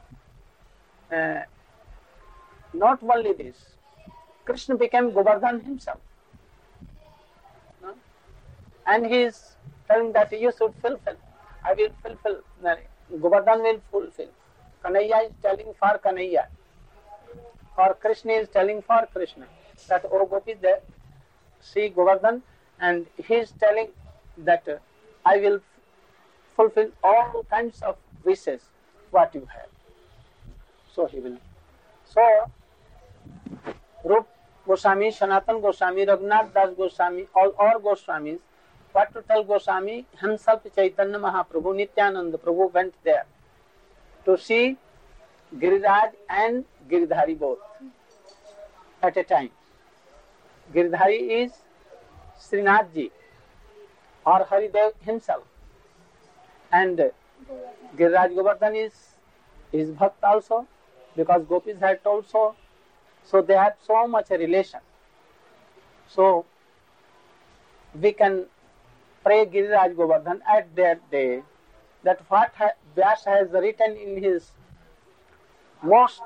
Not only this, Krishna became Govardhan himself. No? And he is telling that you should fulfill. I will fulfill. Govardhan will fulfill. Kanhaiya is telling for Kanhaiya. Or Krishna is telling for Krishna. That, oh Gopis, there, see Govardhan, and he is telling that I will fulfill all kinds of wishes what you have. So he will. So, Rup Goswami, Sanatan Goswami, Raghunath Das Goswami, all Goswamis, what to tell Goswami, himself Chaitanya Mahaprabhu, Nityananda Prabhu went there to see Giriraj and Giridhari both at a time. Giridhari is Srinathji or Haridev himself, and Giriraj Govardhan is his bhakt also, because Gopis had told so. So they have so much a relation. So we can pray Giriraj Govardhan at that day, that what Vyasa has written in his most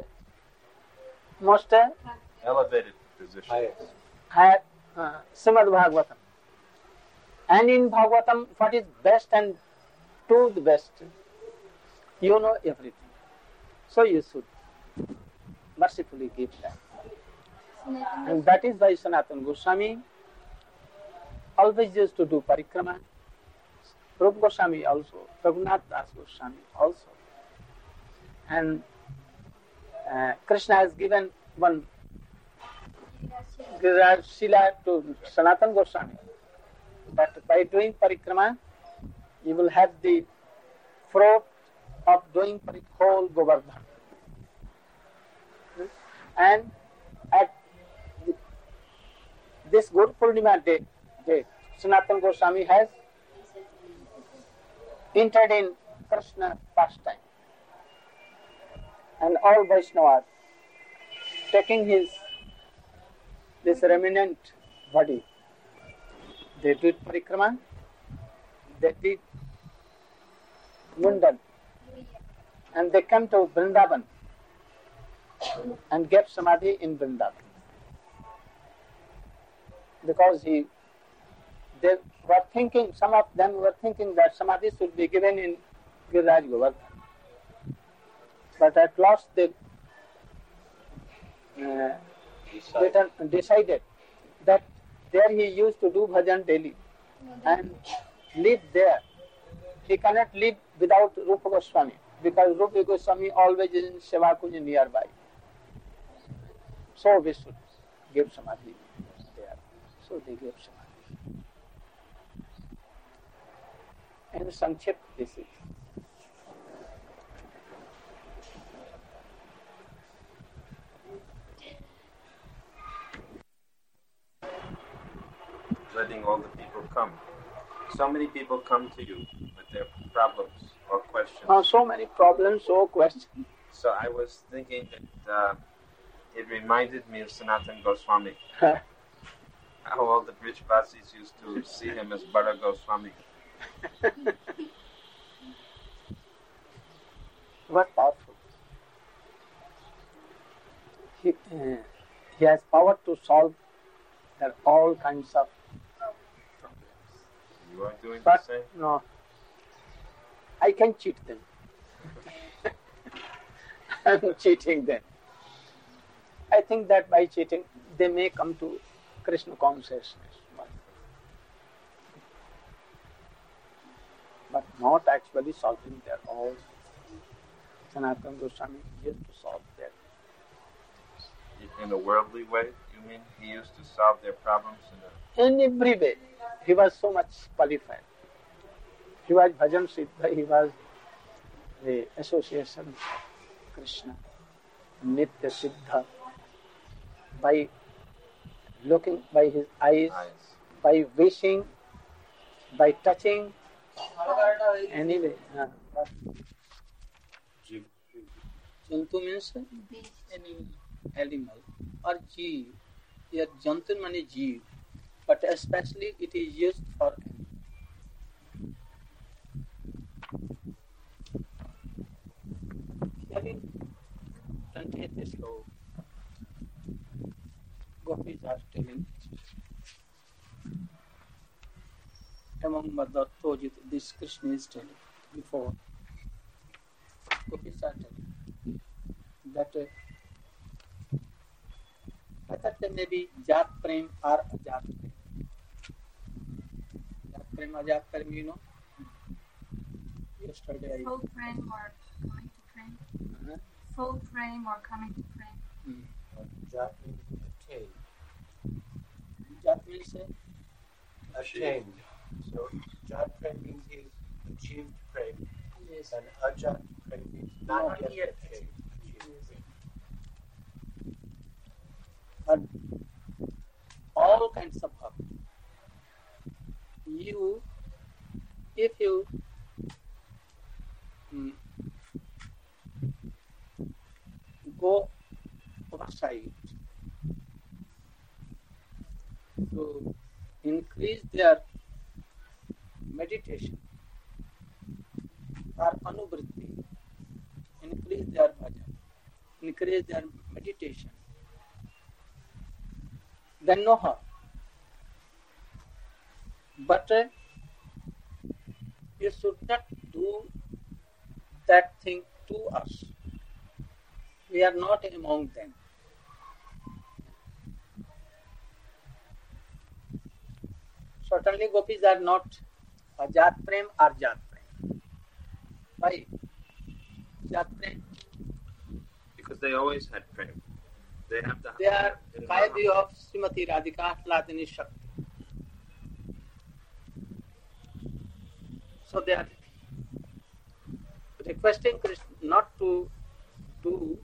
Elevated position. Srimad Bhagavatam. And in Bhagavatam, what is best and to the best, you know everything. So you should mercifully give that. And that is why Sanatana Goswami always used to do parikrama. Rupa Goswami also, Raghunath Das Goswami also. And Krishna has given one Giriraj Shila to Sanatana Goswami. But by doing parikrama, you will have the fruit of doing whole Govardhan. And at this Guru Purnima day, Sanatana Goswami has entered in Krishna pastime. And all Vaishnavas, taking this remnant body, they did parikrama, they did mundan, and they come to Vrindavan and get samadhi in Vrindavan. Because they were thinking, some of them were thinking that samadhi should be given in Giriraj Govardhan. But at last they decided that there he used to do bhajan daily and live there. He cannot live without Rupa Goswami, because Rupa Goswami always is in Seva Kunj nearby. So we should give samadhi there. So they gave samadhi. And Sankshipt this is. Letting all the people come. So many people come to you with their problems or questions. So many problems, so questions. So I was thinking that it reminded me of Sanatana Goswami. How all the Brijvasis used to see him as Bada Goswami. What powerful. He has power to solve all kinds of problems. You are doing But the same? no, I can cheat them. I'm cheating them. I think that by cheating, they may come to Krishna consciousness. But not actually solving their all. Sanatana Goswami used to solve their. In a worldly way, you mean? He used to solve their problems In every way, he was so much qualified. He was Bhajan Siddha, he was the association of Krishna, Nitya Siddha, by looking by his eyes, by wishing, by touching, anyway. Jantu means any animal or jeev. Here jantu means jeev, but especially it is used for animal. Here in 20th sloka, Gopis are telling among Mother Tojit, this Krishna is telling before. Gopis are telling that whether there may be Jat Prem or Ajat Prem. Jat Prem, Ajat Prem, you know? Yesterday Full frame or coming to frame. Full frame or coming to frame. Jat means attained. Jat means Attained. So Jat Prem means he's achieved Prem. yes. And Ajat Prem means not yet attained. But all kinds of bhakti. If you go overside to increase their meditation or anuvritti, increase their bhajan, increase their meditation, then no harm. But you should not do that thing to us. We are not among them. Certainly gopis are not Ajat Prem or Jat Prem. Why? Jat Prem? because they always had prem. They have the. They are Kaidi of Srimati Radhika Hladini Shakti. So they are requesting Krishna not to do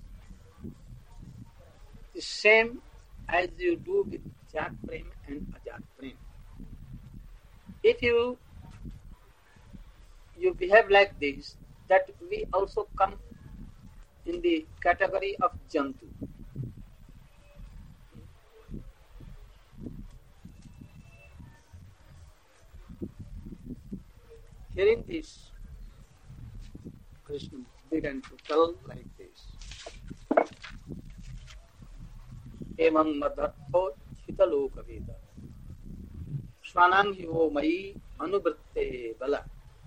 the same as you do with Jat Prem and Ajat Prem. If you behave like this, that we also come in the category of Jantu. Hearing this, Krishna began to tell like this. Emam madhatto chitaloka veda swanang yo mai anubritte bala.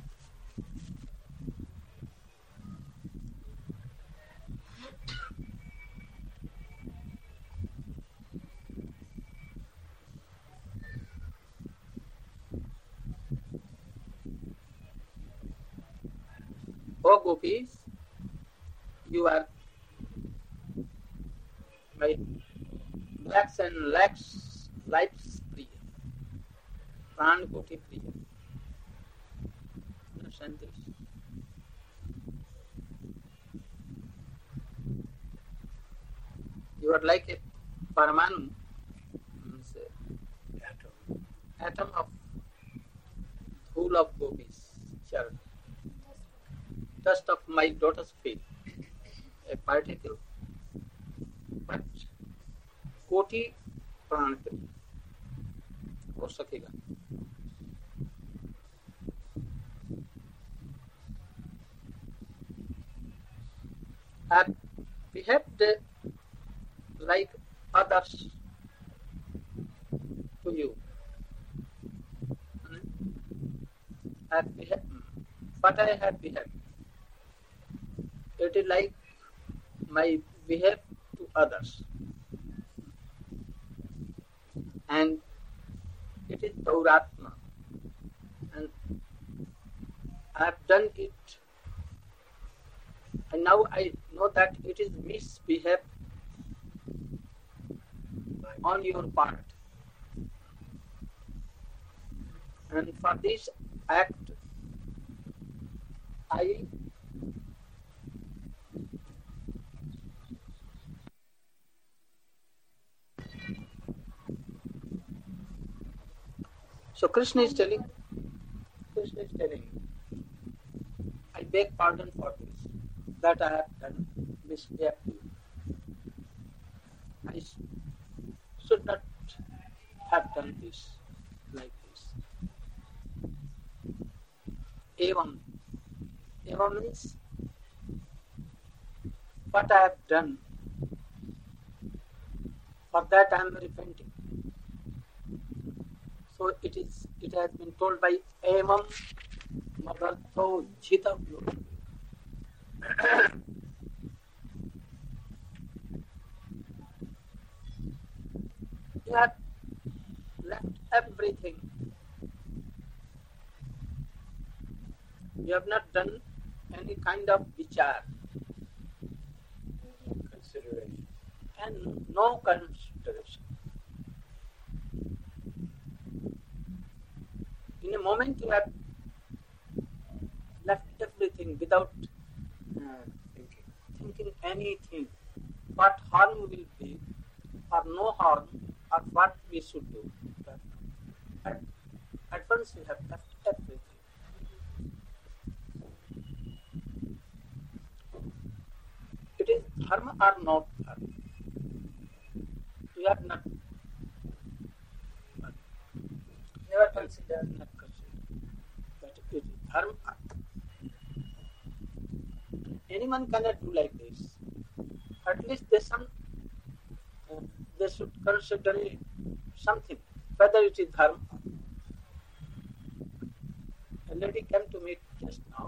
O gopis, you are my lakhs and lakhs life's priya, pran koti priya. Understand this? You are like a Paramanu, atom of dhool of gopis, charan. Dust of my daughter's feet, a particle, but koti pran हो सकेगा. Have behaved like others to you. Have behaved, but I have behaved. It is like my behavior to others, and it is Dauratma, and I have done it, and now I know that it is misbehaved on your part. And for this act, So Krishna is telling, I beg pardon for this, that I have done misbehaved to you. I should not have done this like this. Evam means what I have done, for that I am repenting. So it has been told by Evam Madartho Jitavyo. You have left everything. You have not done any kind of vichar, Consideration. and no consideration. In a moment you have left everything without thinking anything, what harm will be or no harm, or what we should do. At once you have left everything. It is dharma or not dharma. You have not Never considered. that it is dharma. Anyone cannot do like this. At least they should consider something, whether it is dharma. A lady came to me just now.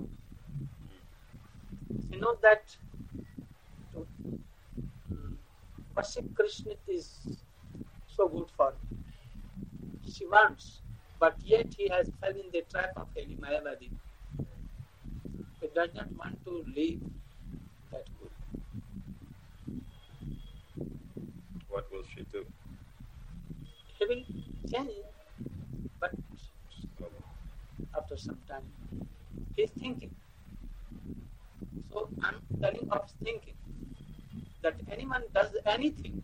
She knows that to worship Krishna is so good for her. She wants, but yet he has fell in the trap of Heli Mayavadi. He does not want to leave that good. What will she do? He will change, but after some time, he is thinking. So I am telling of thinking, that anyone does anything,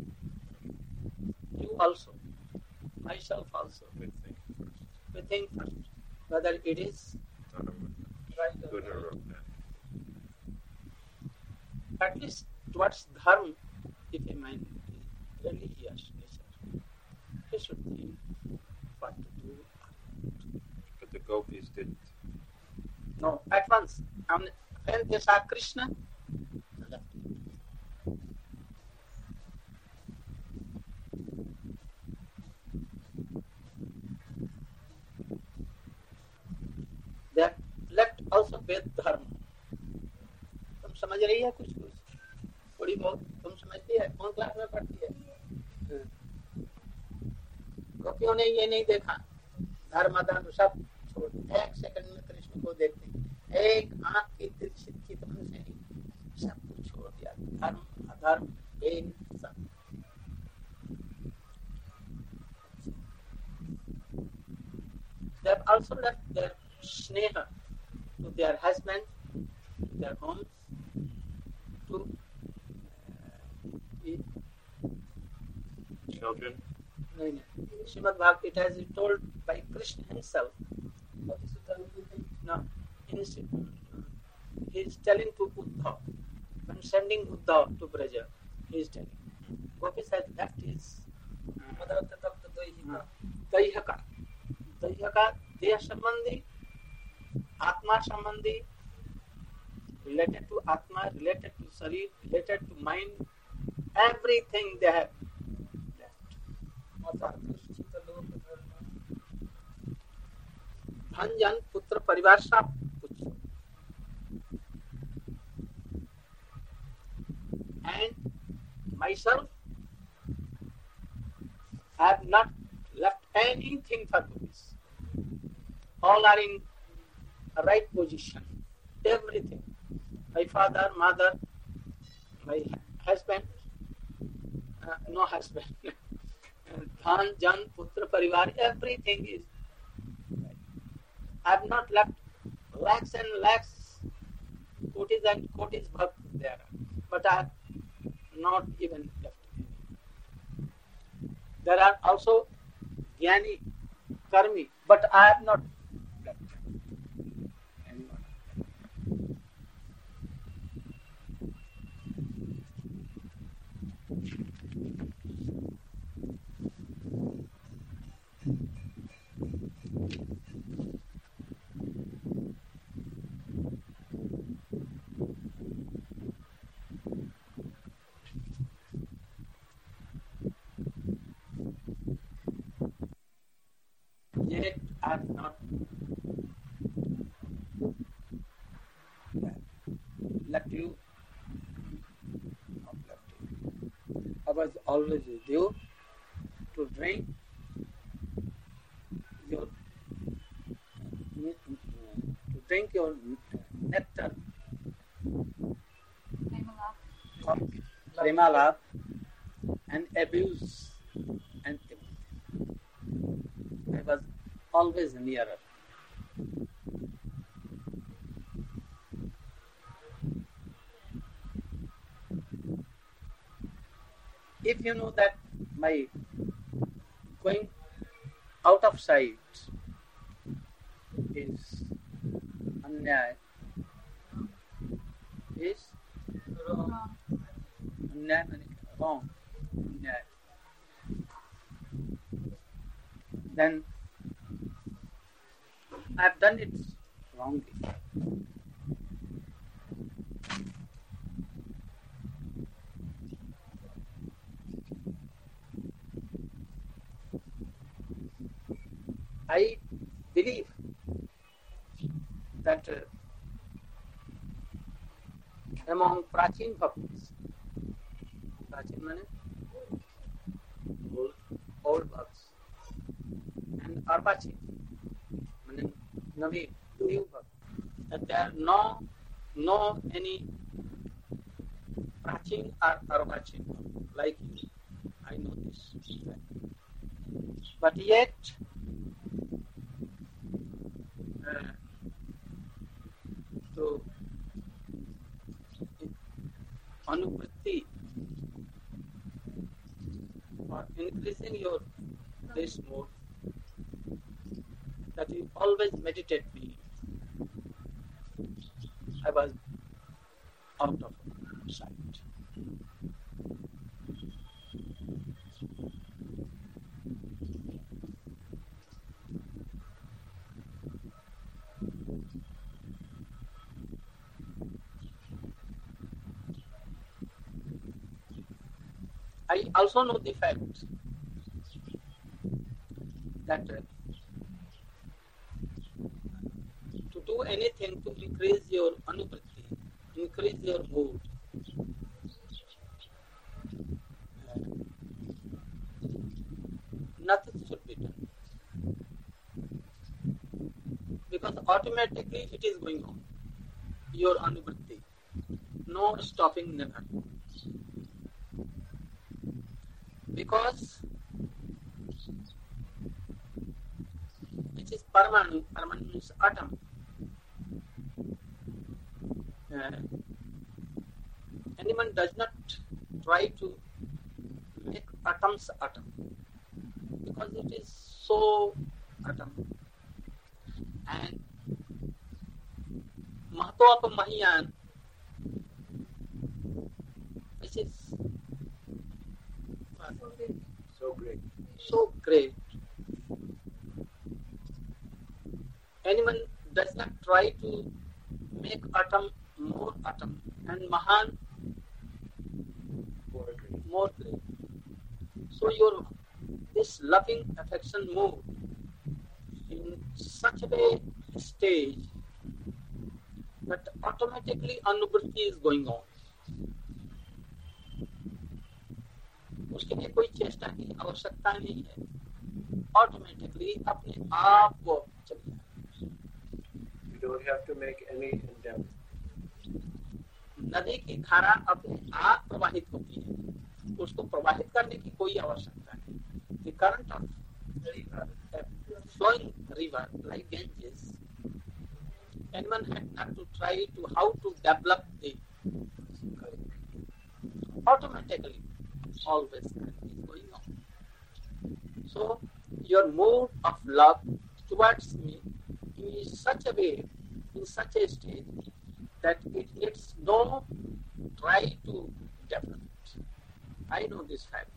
you also, myself also, We think first. we think first whether it is Dharma. right Good or or wrong. bad. At least towards dharma, if a man is religious nature, he should think what to do. But the gopis didn't. No, at once. And when they saw Krishna, they left it. They have left also Ved Dharma. तुम समझ रही है कुछ थोड़ी बहुत तुम समझती है कौन क्लास में पढ़ती है गोपियों ने ये नहीं देखा धर्म धर्म सब छोड़ एक सेकंड में कृष्ण को देखते एक आंख की दृष्टि चितवन से ही सब कुछ छोड़ दिया धर्म अधर्म एक सब they have also left their sneha to their husband, their homes, to Children. Srimad Bhagavad, it has been told by Krishna himself. No, he is telling to Uddhav, when sending Uddhav to Braja, he is telling. Gopis has left his Daihaka. Daihaka, Deha Sambandhi, Atma Sambandhi, related to Atma, related to Sarir, related to mind, everything they have left. धन जन पुत्र परिवार सब कुछ and myself I have not left anything for gopis. All are in a right position. Everything. My father, mother, my husband, no husband, dhan, jan, putra, parivar, everything is. I have not left lakhs and lakhs, kotis and kotis bhakt there, but I have not even left. There are also jnani, karmi, but I have not left anyone. Yet I have not left you. Not left you. I was always with you to drink your nectar, prema and abuse and everything. I was always nearer. If you know that my going out of sight is anyaya, is Wrong. anyaya meaning wrong, anyaya, then I have done it wrongly. I believe that among Prachin bhaktas, Prachin means old bhaktas, and Arvachin meaning new bhaktas, that there are no any Prachin or Arvachin like you. I know this. But yet, so anuvritti for increasing your this mode, that you always meditate me. I was out of sight. I also know the fact that to do anything to increase your anuvritti, increase your mood, nothing should be done. Because automatically it is going on. Your anuvritti. No stopping, never. Because it is Parmanu, Parmanu means atom. Anyone does not try to make atoms atom, because it is so atom. And Mahatva Mahiyan, which is so great. Anyone does not try to make atom more atom, and Mahan more great. So your this loving affection mood in such a stage that automatically anuvritti is going on. उसके लिए कोई चेष्टा की आवश्यकता नहीं है, automatically अपने आप वो चल जाए. You don't have to make any endeavor. नदी की धारा अपने आप प्रवाहित होती है, उसको प्रवाहित करने की कोई आवश्यकता नहीं. the current of a flowing river like Ganges, anyone had not to try to how to develop the current. Automatically, always current is going on. So your mood of love towards me in such a way, in such a state, that it needs no try to develop it. I know this fact.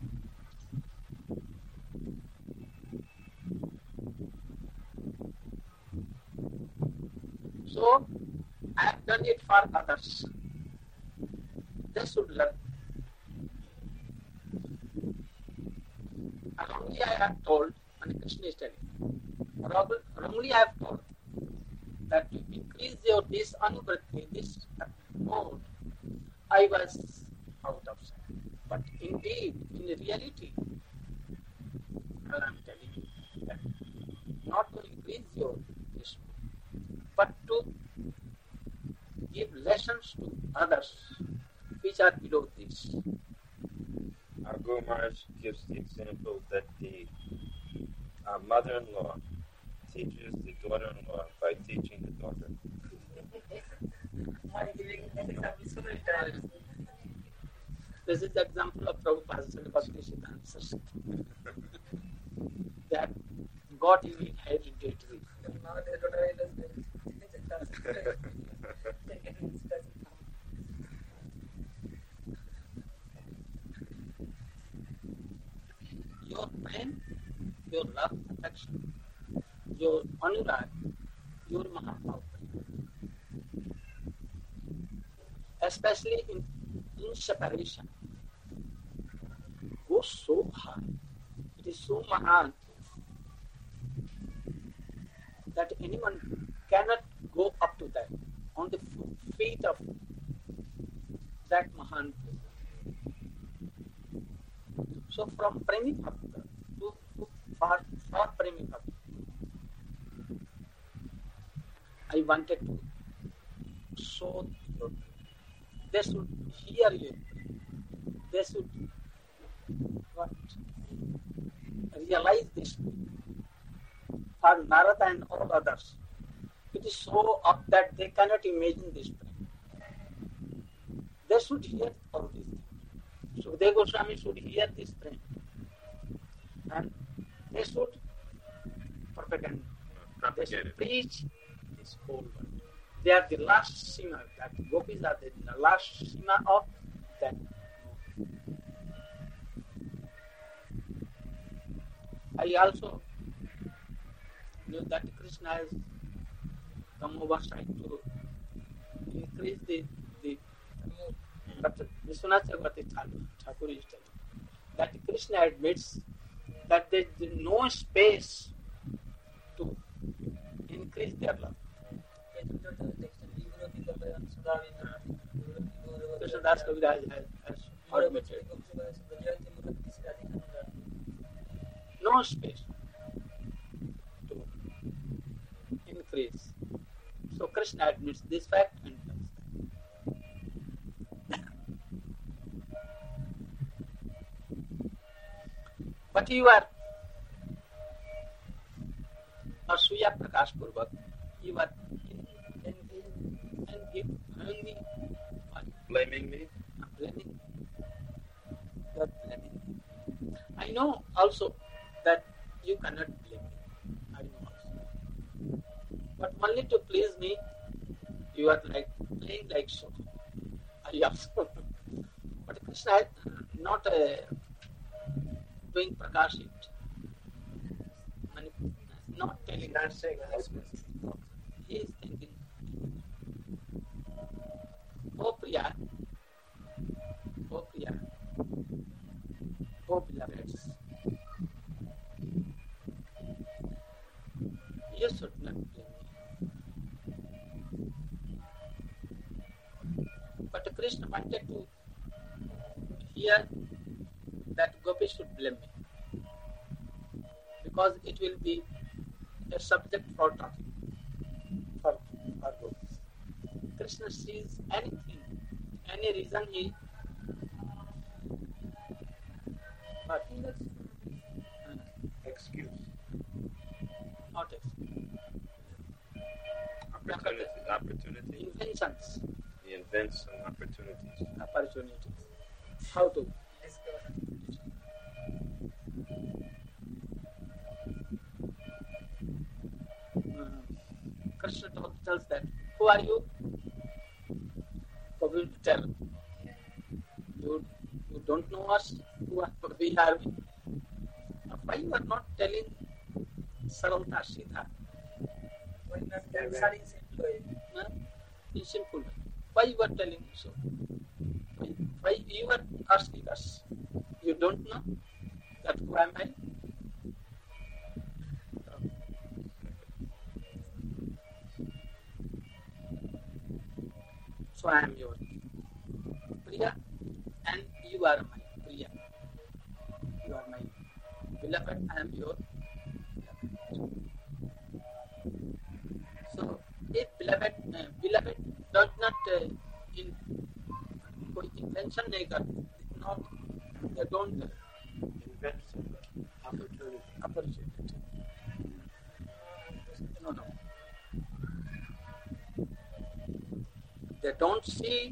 So I have done it for others. They should learn. Wrongly I have told, and Krishna is telling, wrongly I have told that to increase your this anuvritti, this mode, I was out of sight. But indeed, in reality, well, I am telling you that not to increase your this, but to give lessons to others which are below this. Our Guru Maharaj gives the example that the mother-in-law teaches the daughter-in-law by teaching the daughter. This is the example of Prabhupada's Bhakti Siddhanta Saraswati. That got in hereditary. Your pain, your love, affection, your anurag, your mahabhav, especially in separation, goes so high. It is so mahan that anyone cannot go up to that on the feet of that mahan. So from Premi Bhakta to for Premi Bhakta, I wanted to show you. They should hear you. They should what? Realize this. For Narada and all others, it is so up that they cannot imagine this thing. They should hear all these things. Sukadeva Goswami should hear this thing. And they should propaganda. They should preach this whole world. They are the last sima. That gopis are the last sima of that. I also knew that Krishna has come over trying to increase the but Vishwanath Chakravarti Thakur is telling that Krishna admits that there is no space to increase their love. Krishna Das Kaviraj has admitted no space to increase. So Krishna admits this fact and does that. But you are Asuya Prakash Purvak, you are Blaming me? Blaming. You are blaming me. I know also that you cannot blame me. I know also. But only to please me, you are like playing like so. I also. But Krishna is not doing Prakash it. Not telling. Not saying that. He is thinking, oh Priya, oh beloveds, you should not blame me. But Krishna wanted to hear that Gopi should blame me, because it will be a subject for talking for Gopi. Krishna sees anything, any reason he. But excuse. Not excuse. Opportunity. Inventions. He invents some opportunities. Opportunities. How to? Krishna tells that, who are you? For we to tell. You don't know us, who are we? Why you are not telling Saralta Siddha? Why not answering simply? In simple way. Why you are telling so? Why you are asking us? You don't know that who am I? So I am your Priya and you are my Priya. You are my beloved, I am your beloved. So if beloved does not कोई invention नहीं करते, not they don't invent some opportunity. No. They don't see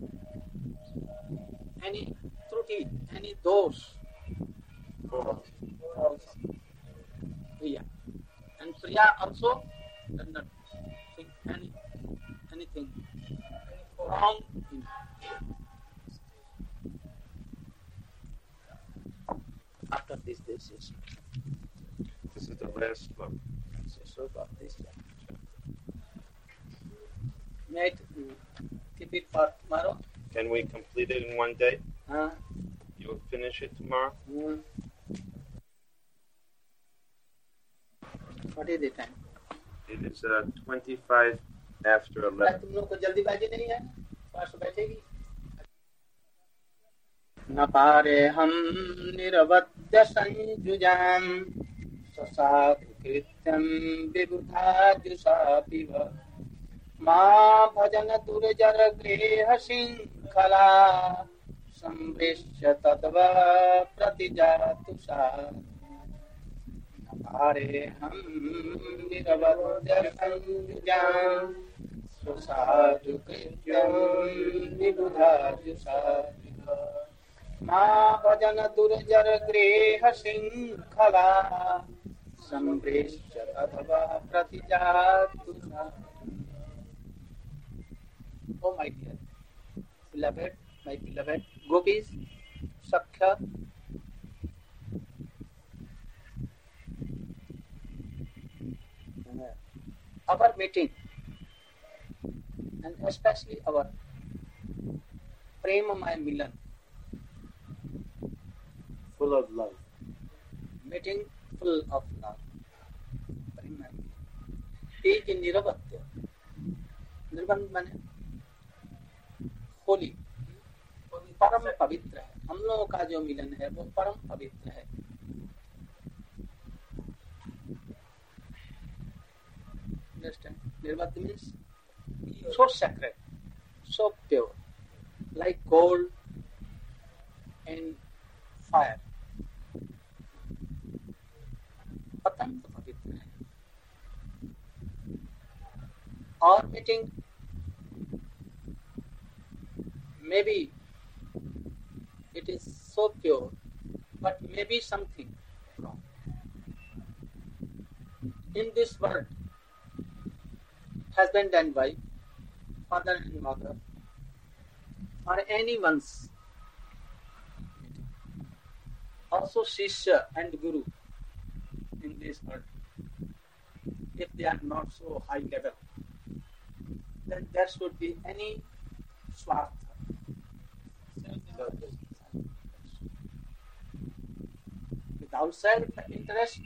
any truty, any doors. Priya. And Priya also does not think anything wrong in it. After this is the last book. so of this chapter. May I keep it for tomorrow? Can we complete it in one day? Huh? You will finish it tomorrow? What is the time? It is 25 after 11. तुम लोग को जल्दीबाजी नहीं है? पास बैठेगी? न पारे हम निरवध्य संयुजाम ससाधु कृत्यं विबुधा जुषापिव मां भजन दुर्जर गृह शृंखला संवृश्य तद्वा प्रतिजातुषा न पारे हम निरवध्य संयुजाम ससाधु कृत्यं विबुधा जुषापिव मां भजन दुर्जर गृह शृंखला संवृश्य तद्वा प्रतिजातुषा. Oh my dear beloved, my beloved gopis, Sakhya, our meeting and especially our Premamaya Milan, full of love. meeting full of love, Premamaya Milan, is Niravatya. Nirvana माने होली, परम पवित्र है. हम लोगों का जो मिलन है वो परम पवित्र है. Understand? Nirvana means so sacred, so pure, like gold and fire. अत्यंत पवित्र है. Our meeting maybe it is so pure, but maybe something wrong. In this world, husband and wife, father and mother, or anyone's meeting. Also Shishya and Guru in this world, if they are not so high level, then there should be any swartha. Without self-interest,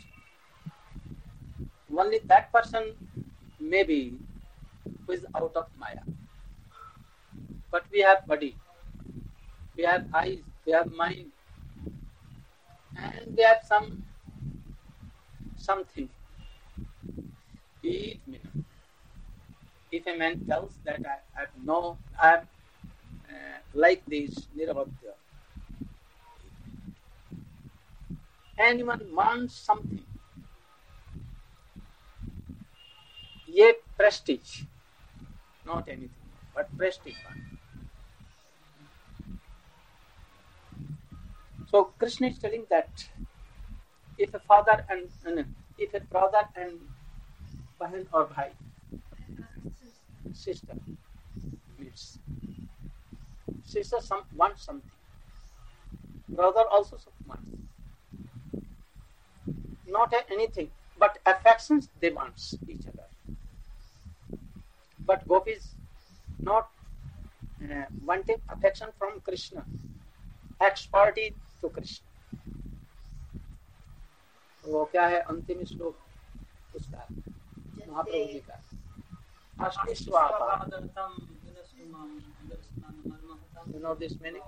only that person may be who is out of Maya. But we have body, we have eyes, we have mind, and we have something. It means, if a man tells that I am like this Niravatya, anyone wants something, yet prestige, not anything, but prestige. So Krishna is telling that if a father and if a brother and bahan or bhai, sister meets, sister wants something, brother also wants, not anything, but affections they want each other. But gopis not wanting affection from Krishna, expertise to Krishna. वो क्या है अंतिम श्लोक उसका महाप्रभु जी का You know this meaning?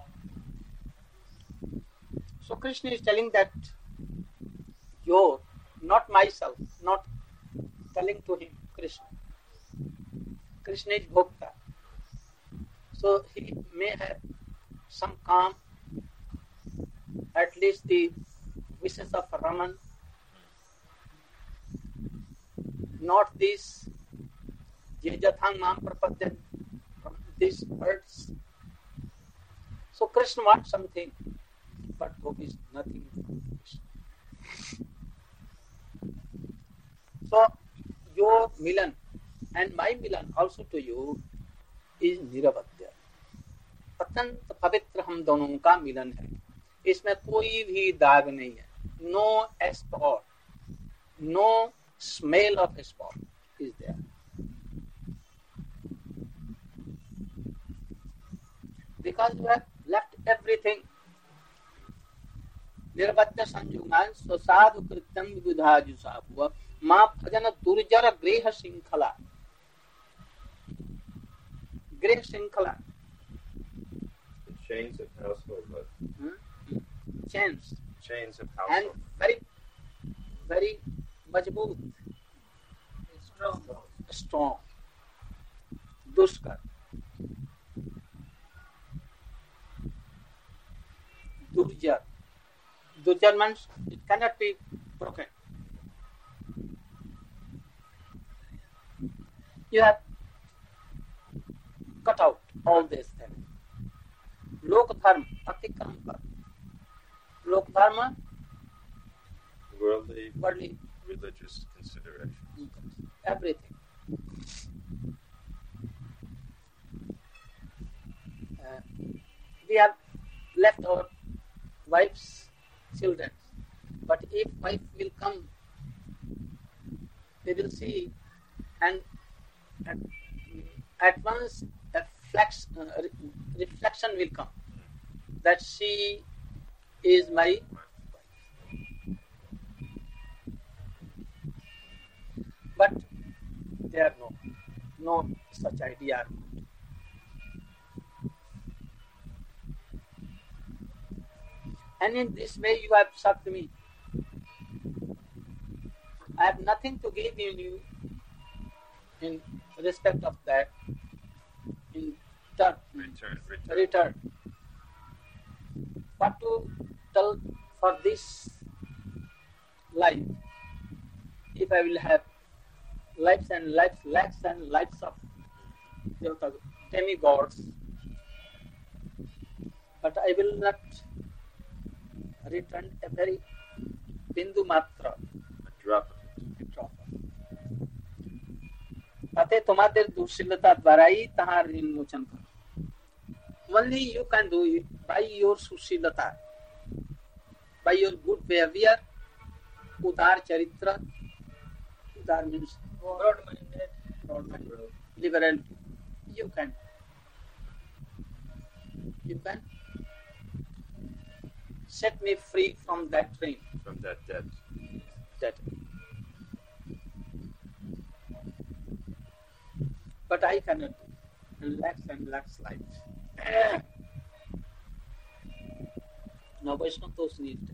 So Krishna is telling that your, not myself, not telling to him, Krishna. Krishna is Bhokta. So he may have some calm, at least the wishes of Raman, not these Jejathang Mam Prapadyan, from these birds. So Krishna wants something, but gopis nothing. So your milan and my milan also to you is निरवध्य. अत्यंत पवित्र हम दोनों का मिलन है. इसमें कोई भी दाग नहीं है. No spot, no smell of a spot is there. Because you have left everything. निर्वध्य संयुगान स्वसाधु कृत्यम विबुधाजुषाभुव मां भजन दुर्जर गृह श्रृंखला. गृह श्रृंखला. Chains of household life. Chains of and household. very मजबूत, strong, दुष्कर, durjar. Durjar means it cannot be broken. You have cut out all these things. Lok dharma, atikram kar. Lok dharma, Worldly, worldly, religious considerations. everything. We have left our wives, children, but if wife will come, they will see, and at once a reflection will come that she is my wife. But there are no such idea. And in this way you have served me. I have nothing to give you in respect of that. In return. What to tell for this life? If I will have lives and lives of demigods, but I will not return a very bindu matra, A drop of it. अतः तुम्हारे दुर्शीलता द्वारा ही तहां विमोचन करो. Only you can do it by your sushilata, by your good behavior, udar charitra. Udar means broad-minded, liberal. You can set me free from that train. From that debt. But I cannot relax life. Now Vaishnava Tosh needs